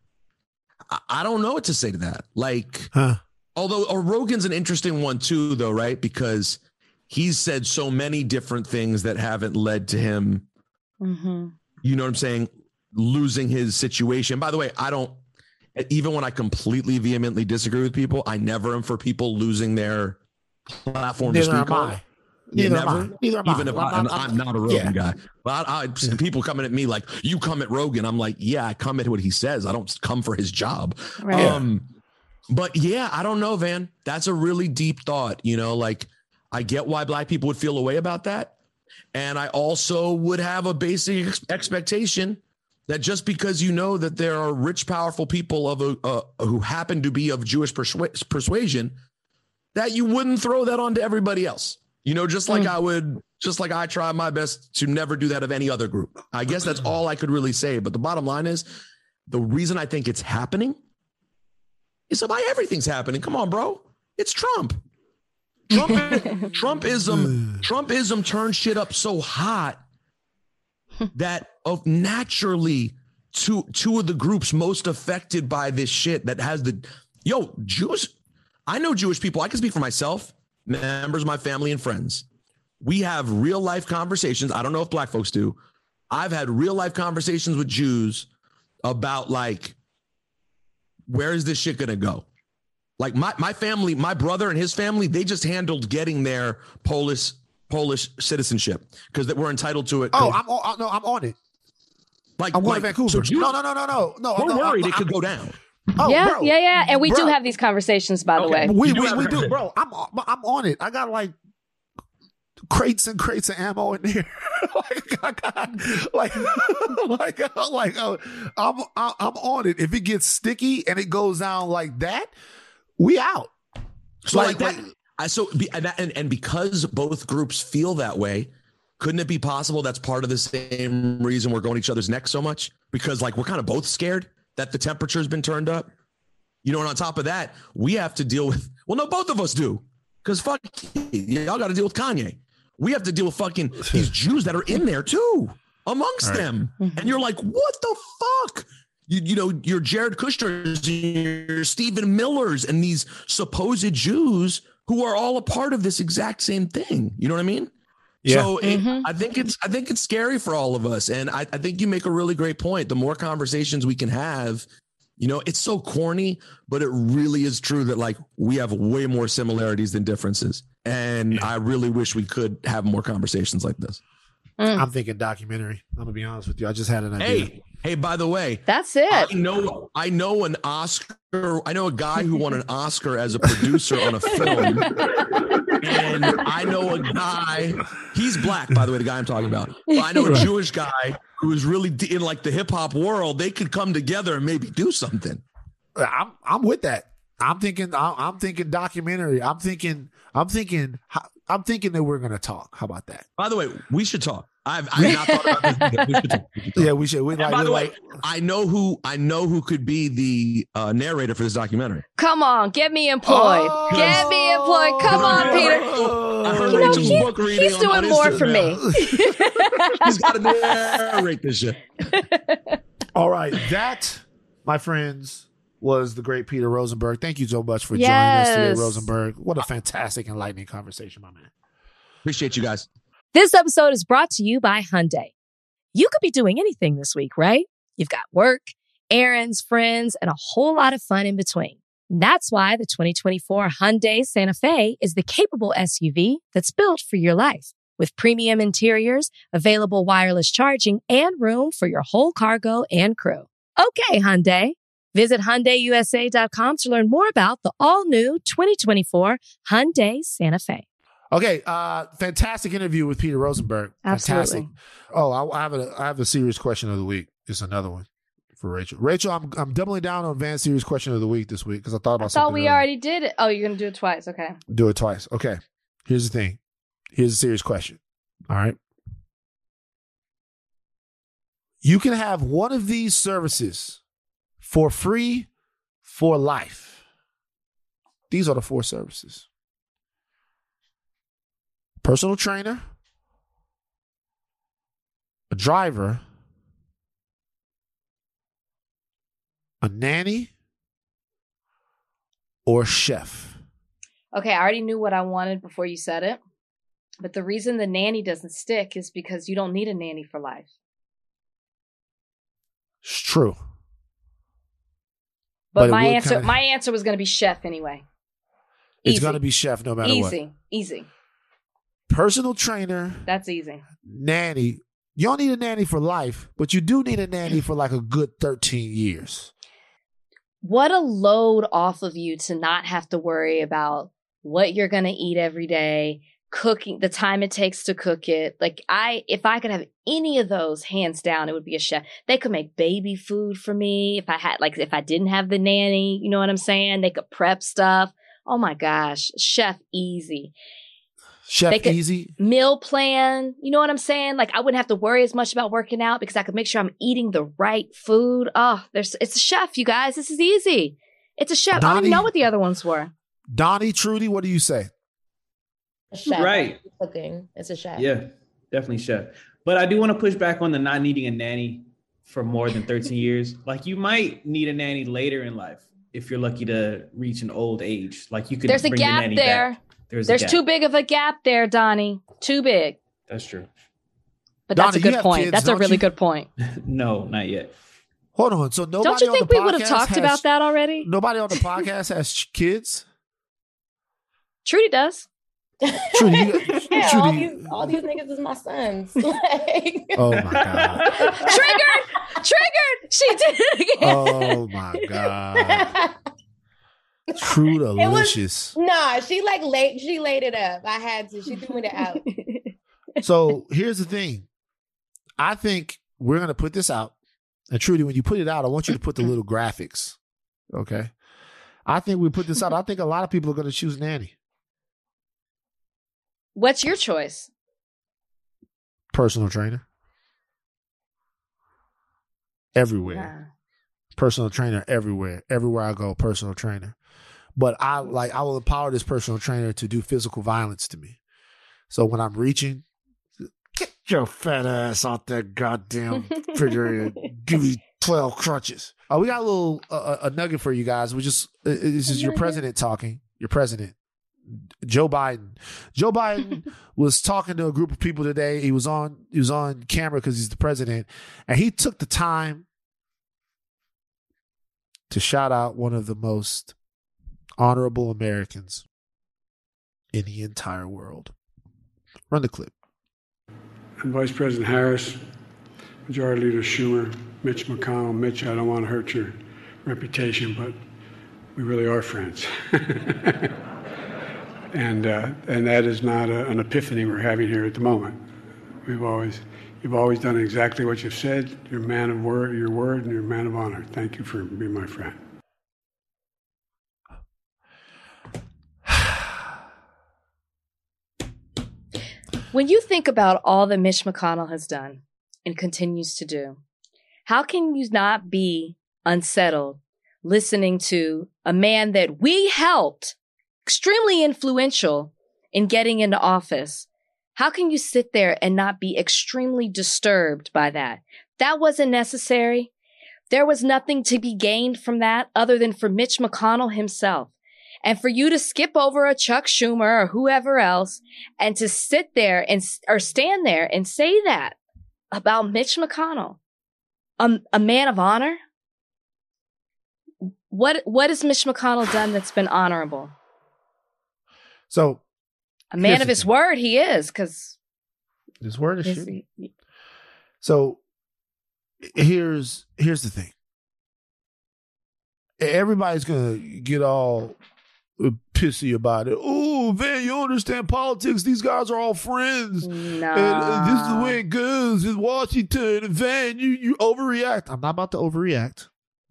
I don't know what to say to that. Like, huh. although or Rogan's an interesting one too, though, right? Because he's said so many different things that haven't led to him, mm-hmm. you know what I'm saying, losing his situation. By the way, I don't, even when I completely vehemently disagree with people, I never am for people losing their platform Neither to speak on. I. Neither never, am I. Neither am even I. if I'm, I, I'm, I'm not a Rogan yeah. guy. But I, I, yeah. people coming at me like, you come at Rogan. I'm like, yeah, I come at what he says. I don't come for his job. Right. Um, but yeah, I don't know, Van. That's a really deep thought. You know, like I get why black people would feel a way about that. And I also would have a basic ex- expectation that just because you know that there are rich, powerful people of a, uh, who happen to be of Jewish persu- persuasion, that you wouldn't throw that onto everybody else. You know, just like mm. I would, just like I try my best to never do that of any other group. I guess that's all I could really say. But the bottom line is, the reason I think it's happening is why everything's happening. Come on, bro. It's Trump. Trump Trumpism, Trumpism turned shit up so hot that of naturally two two of the groups most affected by this shit that has the yo Jewish. I know Jewish people. I can speak for myself, members of my family and friends. We have real life conversations. I don't know if black folks do. I've had real life conversations with Jews about like, where is this shit gonna go? Like my my family, my brother and his family, they just handled getting their Polish Polish citizenship because we're entitled to it. Oh, I'm on, no, I'm on it. Like I'm going like, to Vancouver. So Jews, no, no, no, no, no, no. We're no, worried I'm, it could I'm, go down. Oh, yeah, bro, yeah, yeah, and we bro. do have these conversations, by the Okay. way. We do we, we do, it. bro. I'm I'm on it. I got like crates and crates of ammo in there. like, I got, like, like, like, uh, I'm I'm on it. If it gets sticky and it goes down like that, we out. So like, like that. Like, I so and, and and because both groups feel that way, couldn't it be possible that's part of the same reason we're going each other's necks so much? Because like we're kind of both scared that the temperature's been turned up. You know, and on top of that, we have to deal with, well, no, both of us do. Because fuck, y'all got to deal with Kanye. We have to deal with fucking these Jews that are in there too, amongst right. them. And you're like, what the fuck? You, you know, your Jared Kushner's, your Stephen Miller's, and these supposed Jews who are all a part of this exact same thing. You know what I mean? Yeah. So mm-hmm. it, I think it's I think it's scary for all of us. And I, I think you make a really great point. The more conversations we can have, you know, it's so corny, but it really is true that like we have way more similarities than differences. And yeah. I really wish we could have more conversations like this. Mm. I'm thinking documentary. I'm gonna be honest with you. I just had an idea. Hey, hey, by the way, that's it. I know I know an Oscar. I know a guy who won an Oscar as a producer on a film. And I know a guy, he's black, by the way, the guy I'm talking about. But I know a Jewish guy who is really in like the hip hop world. They could come together and maybe do something. I'm I'm with that. I'm thinking I'm, I'm thinking documentary. I'm thinking I'm thinking I'm thinking that we're gonna talk. How about that? By the way, we should talk. I've, I've not thought about this. We should talk. We should talk. Yeah, we should. We like, by the like, way, I know who I know who could be the uh, narrator for this documentary. Come on, get me employed. Oh, get me employed. Come on, Peter. Oh, I heard you know, Rachel's he, book reading he's doing more for me. He's got to narrate this shit. All right, that, my friends, was the great Peter Rosenberg. Thank you so much for yes. joining us today, Rosenberg. What a fantastic, enlightening conversation, my man. Appreciate you guys. This episode is brought to you by Hyundai. You could be doing anything this week, right? You've got work, errands, friends, and a whole lot of fun in between. That's why the twenty twenty-four Hyundai Santa Fe is the capable S U V that's built for your life. With premium interiors, available wireless charging, and room for your whole cargo and crew. Okay, Hyundai. Visit Hyundai U S A dot com to learn more about the all-new twenty twenty-four Hyundai Santa Fe. Okay, uh, fantastic interview with Peter Rosenberg. Absolutely. Fantastic. Oh, I, I have a I have a serious question of the week. It's another one for Rachel. Rachel, I'm I'm doubling down on Van's serious question of the week this week because I thought about I something. thought we earlier. already did it. Oh, you're gonna do it twice. Okay. Do it twice. Okay. Here's the thing. Here's a serious question. All right. You can have one of these services for free for life. These are the four services. Personal trainer, a driver, a nanny, or a chef. Okay, I already knew what I wanted before you said it. But the reason the nanny doesn't stick is because you don't need a nanny for life. It's true. But, But it my would answer kinda- my answer was going to be chef anyway. It's Easy. going to be chef no matter what. Easy, easy. Personal trainer, That's easy. nanny. You don't need a nanny for life, but you do need a nanny for like a good thirteen years. What a load off of you to not have to worry about what you're going to eat every day, cooking, the time it takes to cook it. Like I, if I could have any of those, hands down, it would be a chef. They could make baby food for me. If I had, like, if I didn't have the nanny, you know what I'm saying? They could prep stuff. Oh my gosh. Chef, easy. Chef They could- easy. Meal plan. You know what I'm saying? Like I wouldn't have to worry as much about working out because I could make sure I'm eating the right food. Oh, there's, it's a chef, you guys. This is easy. It's a chef. I don't Donnie? even know what the other ones were. Donnie, Trudy, what do you say? A chef. Right. Cooking. It's a chef. Yeah, definitely chef. But I do want to push back on the not needing a nanny for more than thirteen years. Like you might need a nanny later in life if you're lucky to reach an old age. Like you could There's a bring the gap nanny there. back. There's, There's a gap. too big of a gap there, Donnie. Too big. That's true. But that's Donnie, a you good have point. kids, that's a don't really you? good point. No, not yet. Hold on. So nobody Don't you on think the we would have podcast talked has- about that already? Nobody on the podcast has ch- kids. Trudy does. Trudy, you, Yeah, all Trudy. these, all these niggas is my sons. Like, Oh my god. Triggered! Triggered! She did it again. Oh my god. True delicious. nah, she like laid, she laid it up. I had to. She threw it out. So here's the thing. I think we're gonna put this out. And Trudy, when you put it out, I want you to put the little graphics. Okay. I think we put this out. I think a lot of people are gonna choose nanny. What's your choice? Personal trainer. Everywhere. Personal trainer everywhere. Everywhere I go, personal trainer. But I like I will empower this personal trainer to do physical violence to me. So when I'm reaching, get your fat ass out that goddamn refrigerator. Give me twelve crunches. Oh, we got a little uh, a nugget for you guys. We just uh, this is your president talking. Your president, Joe Biden. Joe Biden was talking to a group of people today. He was on he was on camera because he's the president, and he took the time to shout out one of the most honorable Americans in the entire world. Run the clip. And Vice President Harris, Majority Leader Schumer, Mitch McConnell. Mitch, I don't want to hurt your reputation, but we really are friends. and uh, and that is not a, an epiphany we're having here at the moment. We've always, you've always done exactly what you've said. You're a man of word, your word, and you're a man of honor. Thank you for being my friend. When you think about all that Mitch McConnell has done and continues to do, how can you not be unsettled listening to a man that we helped, extremely influential in getting into office? How can you sit there and not be extremely disturbed by that? That wasn't necessary. There was nothing to be gained from that other than for Mitch McConnell himself. And for you to skip over a Chuck Schumer or whoever else and to sit there and or stand there and say that about Mitch McConnell, a, a man of honor. What what has Mitch McConnell done that's been honorable? So, a man here's of the his thing. word, he is, because His word is true. So here's here's the thing. Everybody's gonna get all pissy about it. Oh, Van, you don't understand politics. These guys are all friends. No. And uh, this is the way it goes in Washington. And Van, you, you overreact. I'm not about to overreact.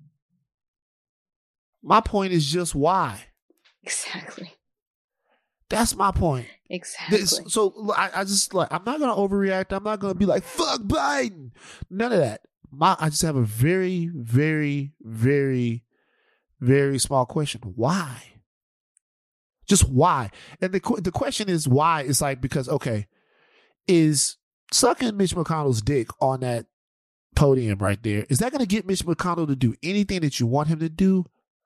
My point is just why. Exactly. That's my point. Exactly. This- so I, I just like, I'm not going to overreact. I'm not going to be like, fuck Biden. None of that. My, I just have a very, very, very, very small question. Why? Just why? And the the question is why? It's like, because, okay, is sucking Mitch McConnell's dick on that podium right there, is that going to get Mitch McConnell to do anything that you want him to do?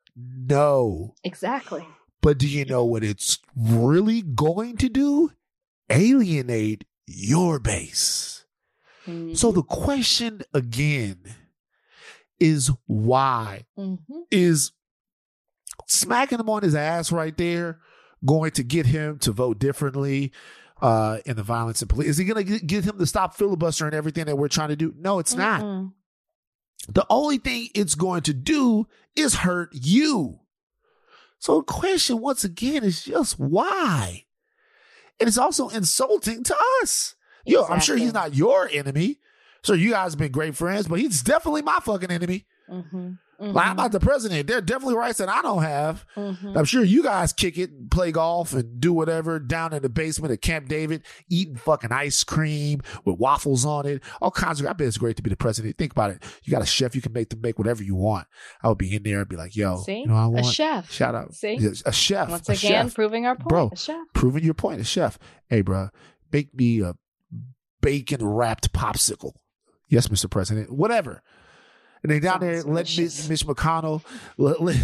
No. Exactly. But do you know what it's really going to do? Alienate your base. Mm-hmm. So the question again is why? Mm-hmm. Is smacking him on his ass right there going to get him to vote differently uh, in the violence and police? Is he going to get him to stop filibustering everything that we're trying to do? No, it's mm-hmm. not. The only thing it's going to do is hurt you. So the question, once again, is just why? And it's also insulting to us. Yo, exactly. I'm sure he's not your enemy. So you guys have been great friends, but he's definitely my fucking enemy. Mm-hmm. Mm-hmm. Like, I'm not the president. There are definitely rights that I don't have. Mm-hmm. I'm sure you guys kick it, play golf, and do whatever down in the basement at Camp David, eating fucking ice cream with waffles on it. All kinds of, I bet it's great to be the president. Think about it. You got a chef, you can make them make whatever you want. I would be in there and be like, yo, See? you know what I want? A chef. Shout out. See? A chef. Once a again, chef. proving our point. Bro, a chef. Proving your point. A chef. Hey, bro, make me a bacon wrapped popsicle. Yes, Mister President. Whatever. And they down there, let Mitch, Mitch McConnell, let let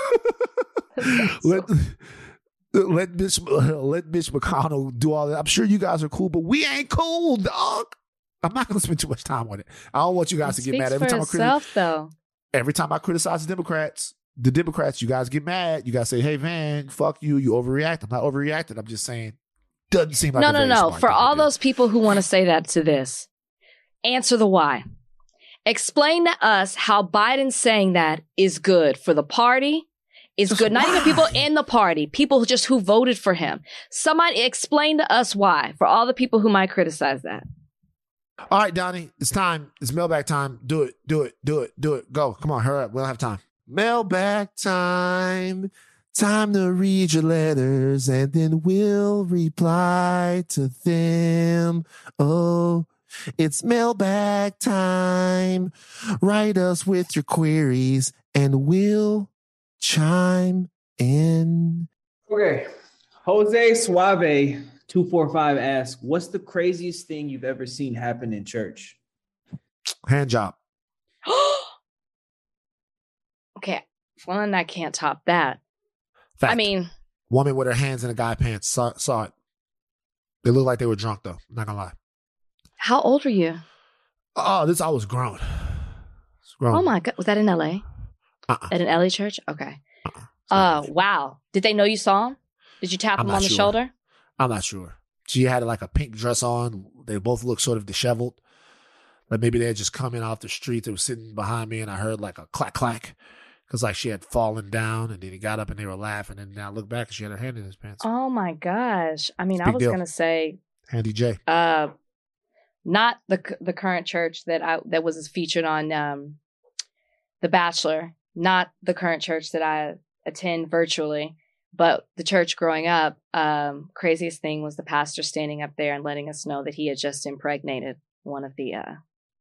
let, let, Mitch, let Mitch McConnell do all that. I'm sure you guys are cool, but we ain't cool, dog. I'm not going to spend too much time on it. I don't want you guys it to get mad every for time itself, I criticize. Though. Every time I criticize the Democrats, the Democrats, you guys get mad. You guys say, "Hey, Van, fuck you. You overreact." I'm not overreacting. I'm just saying, doesn't seem like no, a no, very no. smart For thing all to do. those people who want to say that to this, answer the why. Explain to us how Biden saying that is good for the party, is good. Not even people in the party, people just who voted for him. Somebody explain to us why, for all the people who might criticize that. All right, Donnie, it's time. It's mailbag time. Do it, do it, do it, do it. Go. Come on, hurry up. We don't have time. Mailbag time. Time to read your letters and then we'll reply to them. Oh, it's mailbag time. Write us with your queries and we'll chime in. Okay. Jose Suave two four five asks, what's the craziest thing you've ever seen happen in church? Hand job. Okay. One, I can't top that. Fact. I mean, woman with her hands in a guy pants. Saw, saw it. They looked like they were drunk, though. Not gonna lie. How old were you? Oh, this I was grown. I was grown. Oh my God. Was that in L A? Uh-uh. At an L A church? Okay. Uh-uh. Uh, wow. Did they know you saw him? Did you tap I'm him on the sure. shoulder? I'm not sure. She had like a pink dress on. They both looked sort of disheveled. Like maybe they had just come in off the street. They were sitting behind me and I heard like a clack clack. Because like she had fallen down and then he got up and they were laughing. And now I look back and she had her hand in his pants. Oh my gosh. I mean, I Big was deal. going to say. Handy J. Uh, not the the current church that I that was featured on um, The Bachelor. Not the current church that I attend virtually. But the church growing up, um, craziest thing was the pastor standing up there and letting us know that he had just impregnated one of the, uh,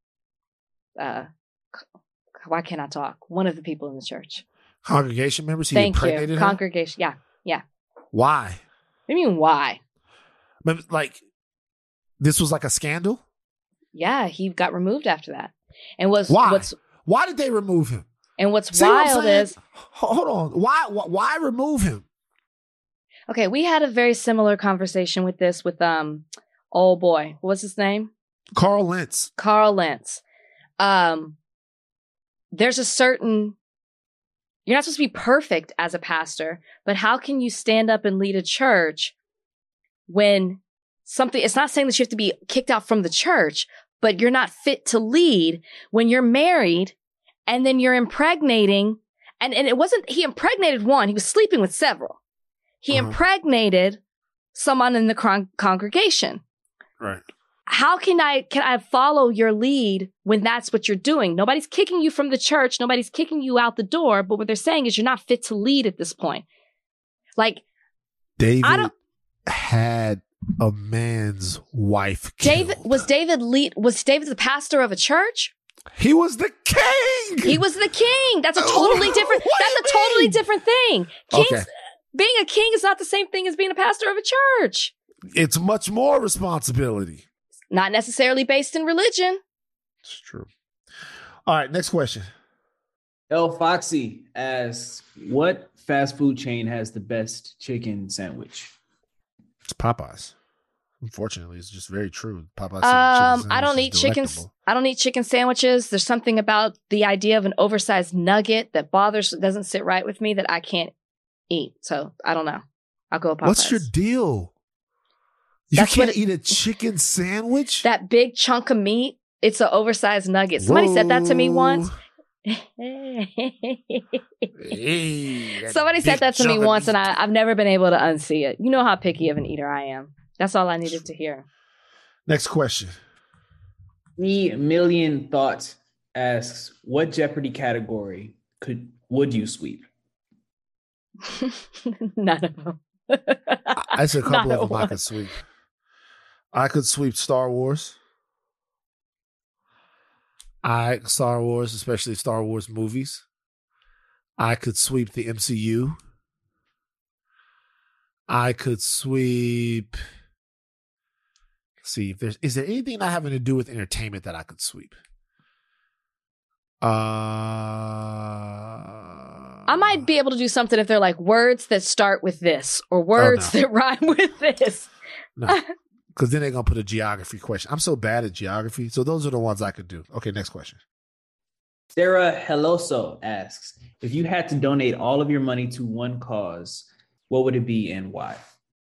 uh, why can't I talk? One of the people in the church. Congregation members? He Thank impregnated you. her? Congregation. Yeah. Yeah. Why? What do you mean, why? But like, this was like a scandal? Yeah. He got removed after that. And was Why? What's, why did they remove him? And what's See what I'm wild saying? is. Hold on. Why, why, why remove him? Okay, we had a very similar conversation with this with um, old boy. What's his name? Carl Lentz. Carl Lentz. Um, there's a certain. You're not supposed to be perfect as a pastor, but how can you stand up and lead a church when something? It's not saying that you have to be kicked out from the church, but you're not fit to lead when you're married, and then you're impregnating, and and it wasn't he impregnated one. He was sleeping with several. He uh-huh. impregnated someone in the con- congregation. Right. How can I can I follow your lead when that's what you're doing? Nobody's kicking you from the church. Nobody's kicking you out the door. But what they're saying is you're not fit to lead at this point. Like David I don't, had a man's wife killed. David was David lead was David the pastor of a church? He was the king. He was the king. That's a totally different. That's a totally mean? different thing. Kings, okay. Being a king is not the same thing as being a pastor of a church. It's much more responsibility. Not necessarily based in religion. It's true. All right, next question. El Foxy asks, what fast food chain has the best chicken sandwich? It's Popeyes. Unfortunately, it's just very true. Popeyes. Um, I don't eat chicken. I don't eat chicken sandwiches. There's something about the idea of an oversized nugget that bothers, doesn't sit right with me that I can't eat. So I don't know. I'll go with Popeyes. What's your deal? You That's can't it, eat a chicken sandwich? That big chunk of meat. It's an oversized nugget. Somebody Whoa. said that to me once. hey, Somebody said that to me once, and I, I've never been able to unsee it. You know how picky of an eater I am. That's all I needed to hear. Next question. The Million Thoughts asks, what Jeopardy category could would you sweep? None of them. I said a couple Not of them one. I could sweep. I could sweep Star Wars. I Star Wars, especially Star Wars movies. I could sweep the M C U. I could sweep. Let's see if there's is there anything not having to do with entertainment that I could sweep? Uh, I might be able to do something if they're like words that start with this or words oh, no. that rhyme with this. No. Because then they're going to put a geography question. I'm so bad at geography. So those are the ones I could do. Okay, next question. Sarah Heloso asks, if you had to donate all of your money to one cause, what would it be and why?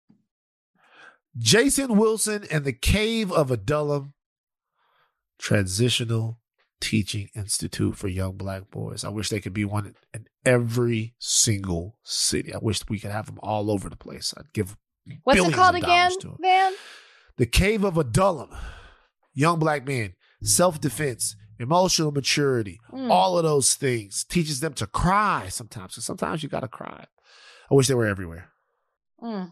Jason Wilson and the Cave of Adullam Transitional Teaching Institute for Young Black Boys. I wish they could be one in every single city. I wish we could have them all over the place. I'd give What's it called again, Van? The Cave of Adullam. Young black men, self-defense, emotional maturity, mm. all of those things. Teaches them to cry sometimes. So sometimes you got to cry. I wish they were everywhere. Mm.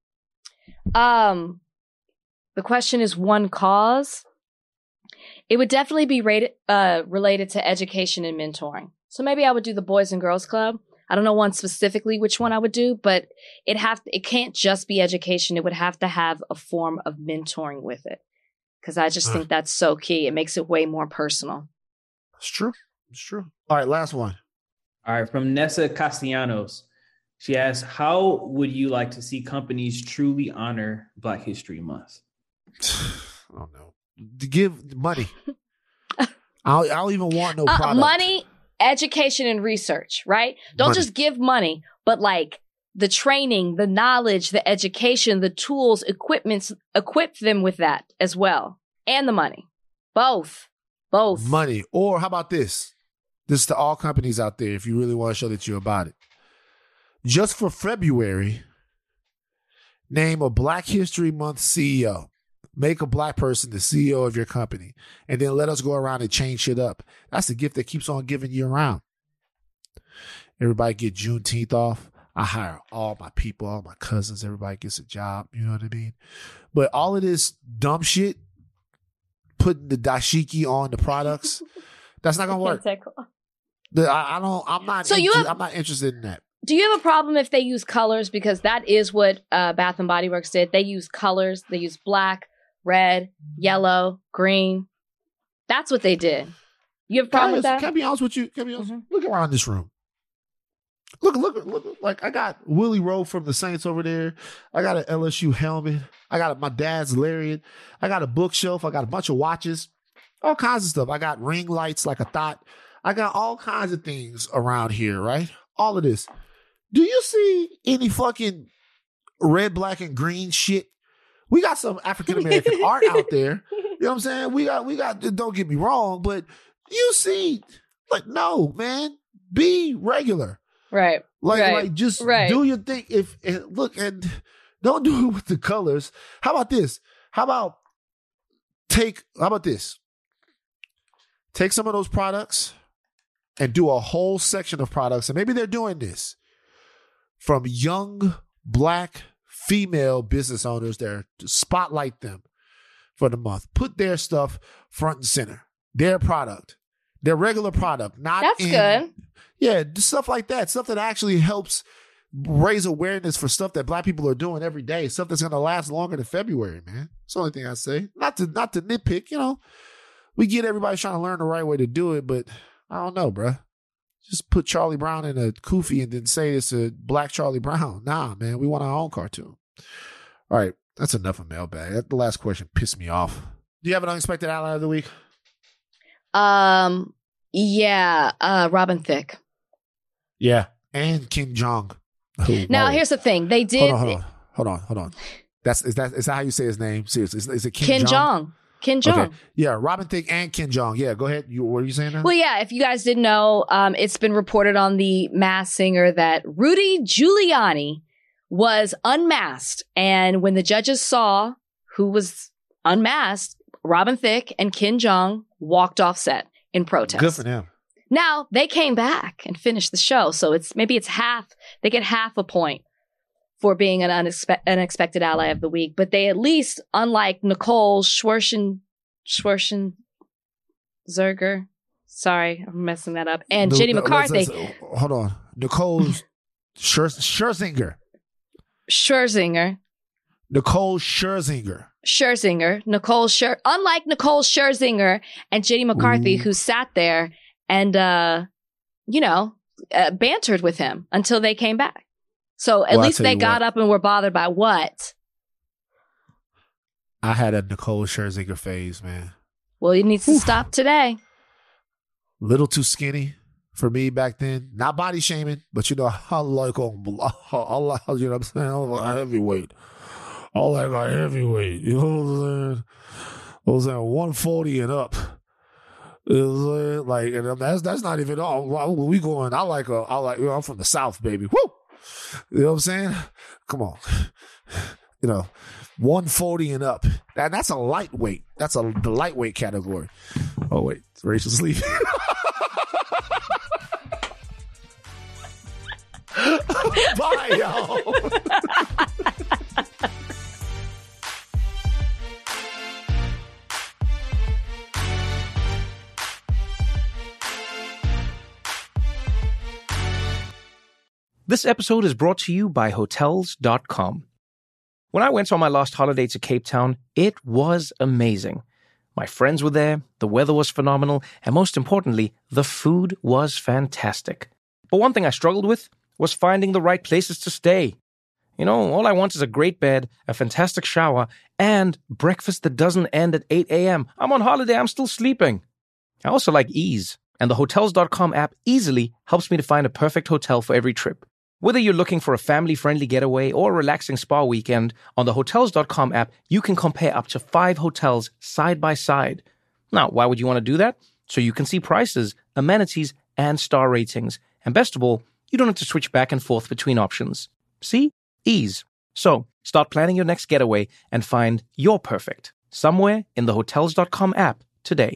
Um, the question is one cause. It would definitely be rated, uh, related to education and mentoring. So maybe I would do the Boys and Girls Club. I don't know one specifically which one I would do, but it have it can't just be education. It would have to have a form of mentoring with it, because I just uh, think that's so key. It makes it way more personal. It's true. It's true. All right, last one. All right, from Nessa Castellanos. She asks, how would you like to see companies truly honor Black History Month? I don't know. To give money. I don't, I don't even want no product. Uh, money, education, and research, right? Don't money. Just give money, but like the training, the knowledge, the education, the tools, equipments, equip them with that as well. And the money. Both. Both. Money. Or how about this? This is to all companies out there if you really want to show that you're about it. Just for February, name a Black History Month C E O. Make a black person the C E O of your company. And then let us go around and change shit up. That's the gift that keeps on giving you around. Everybody get Juneteenth off. I hire all my people, all my cousins. Everybody gets a job. You know what I mean? But all of this dumb shit, putting the dashiki on the products, that's not going to work. The, I, I don't, I'm not, so into, you have, I'm not interested in that. Do you have a problem if they use colors? Because that is what uh, Bath and Body Works did. They use colors. They use black, red, yellow, green. That's what they did. You have a problem can with that? Can I be honest with you? Can I be honest? Mm-hmm. Look around this room. Look, look, look. Like I got Willie Rowe from the Saints over there. I got an L S U helmet. I got my dad's lariat. I got a bookshelf. I got a bunch of watches. All kinds of stuff. I got ring lights like a thought. I got all kinds of things around here, right? All of this. Do you see any fucking red, black, and green shit? We got some African-American art out there. You know what I'm saying? We got, we got, don't get me wrong, but you see, like, no, man, be regular. Right. Like, right. like just right. do your thing. If, and look, and don't do it with the colors. How about this? How about take, how about this? Take some of those products and do a whole section of products. And maybe they're doing this from young black female business owners there to spotlight them for the month. Put their stuff front and center, their product, Their regular product, not That's in, good. Yeah, just stuff like that. Stuff that actually helps raise awareness for stuff that black people are doing every day. Stuff that's gonna last longer than February, man. That's the only thing I say. Not to not to nitpick, you know. We get everybody trying to learn the right way to do it, but I don't know, bruh. Just put Charlie Brown in a kufi and then say it's a black Charlie Brown. Nah, man, we want our own cartoon. All right, that's enough of mailbag. That, the last question pissed me off. Do you have an unexpected ally of the week? Um, yeah, uh, Robin Thicke. Yeah, and Kim Jong. Oh, Now, whoa. here's the thing. They did. Hold on, hold on, hold on, hold on. That's is that is that how you say his name? Seriously, is, is it Kim, Kim Jong? Jong. Kim Jong. Okay. Yeah, Robin Thicke and Kim Jong. Yeah, go ahead. You, what are you saying now? Well, yeah, if you guys didn't know, um, it's been reported on the Masked Singer that Rudy Giuliani was unmasked. And when the judges saw who was unmasked, Robin Thicke and Kim Jong walked off set in protest. Good for them. Now, they came back and finished the show. So it's maybe it's half, they get half a point for being an unexpe- unexpected ally of the week. But they at least, unlike Nicole Schwerschen, Schwerschen Zerger, sorry, I'm messing that up, and No, Jenny no, McCarthy. let's- let's- hold on. Nicole Scher- Scherzinger. Scherzinger. Nicole Scherzinger. Scherzinger. Nicole Scher. Unlike Nicole Scherzinger and Jenny McCarthy, Ooh. who sat there and, uh, you know, uh, bantered with him until they came back. So at Well, I least tell they you got what. up and were bothered by what? I had a Nicole Scherzinger phase, man. Well, it needs to stop today. Little too skinny for me back then. Not body shaming, but you know, I like a, I like, you know what I'm saying? I like a heavyweight. I like a heavyweight. You know what I'm saying? I was saying one forty and up. You know what I'm saying? Like, and that's that's not even all. Well, we going. I like a. I like. You know, I'm from the South, baby. Woo. You know what I'm saying? Come on. You know, one forty and up. That that's a lightweight. That's a the lightweight category. Oh wait, Rachel's leaving. Bye, y'all. This episode is brought to you by Hotels dot com. When I went on my last holiday to Cape Town, it was amazing. My friends were there, the weather was phenomenal, and most importantly, the food was fantastic. But one thing I struggled with was finding the right places to stay. You know, all I want is a great bed, a fantastic shower, and breakfast that doesn't end at eight a.m. I'm on holiday, I'm still sleeping. I also like ease, and the Hotels dot com app easily helps me to find a perfect hotel for every trip. Whether you're looking for a family-friendly getaway or a relaxing spa weekend, on the Hotels dot com app, you can compare up to five hotels side by side. Now, why would you want to do that? So you can see prices, amenities, and star ratings. And best of all, you don't have to switch back and forth between options. See? Ease. So, start planning your next getaway and find your perfect somewhere in the Hotels dot com app today.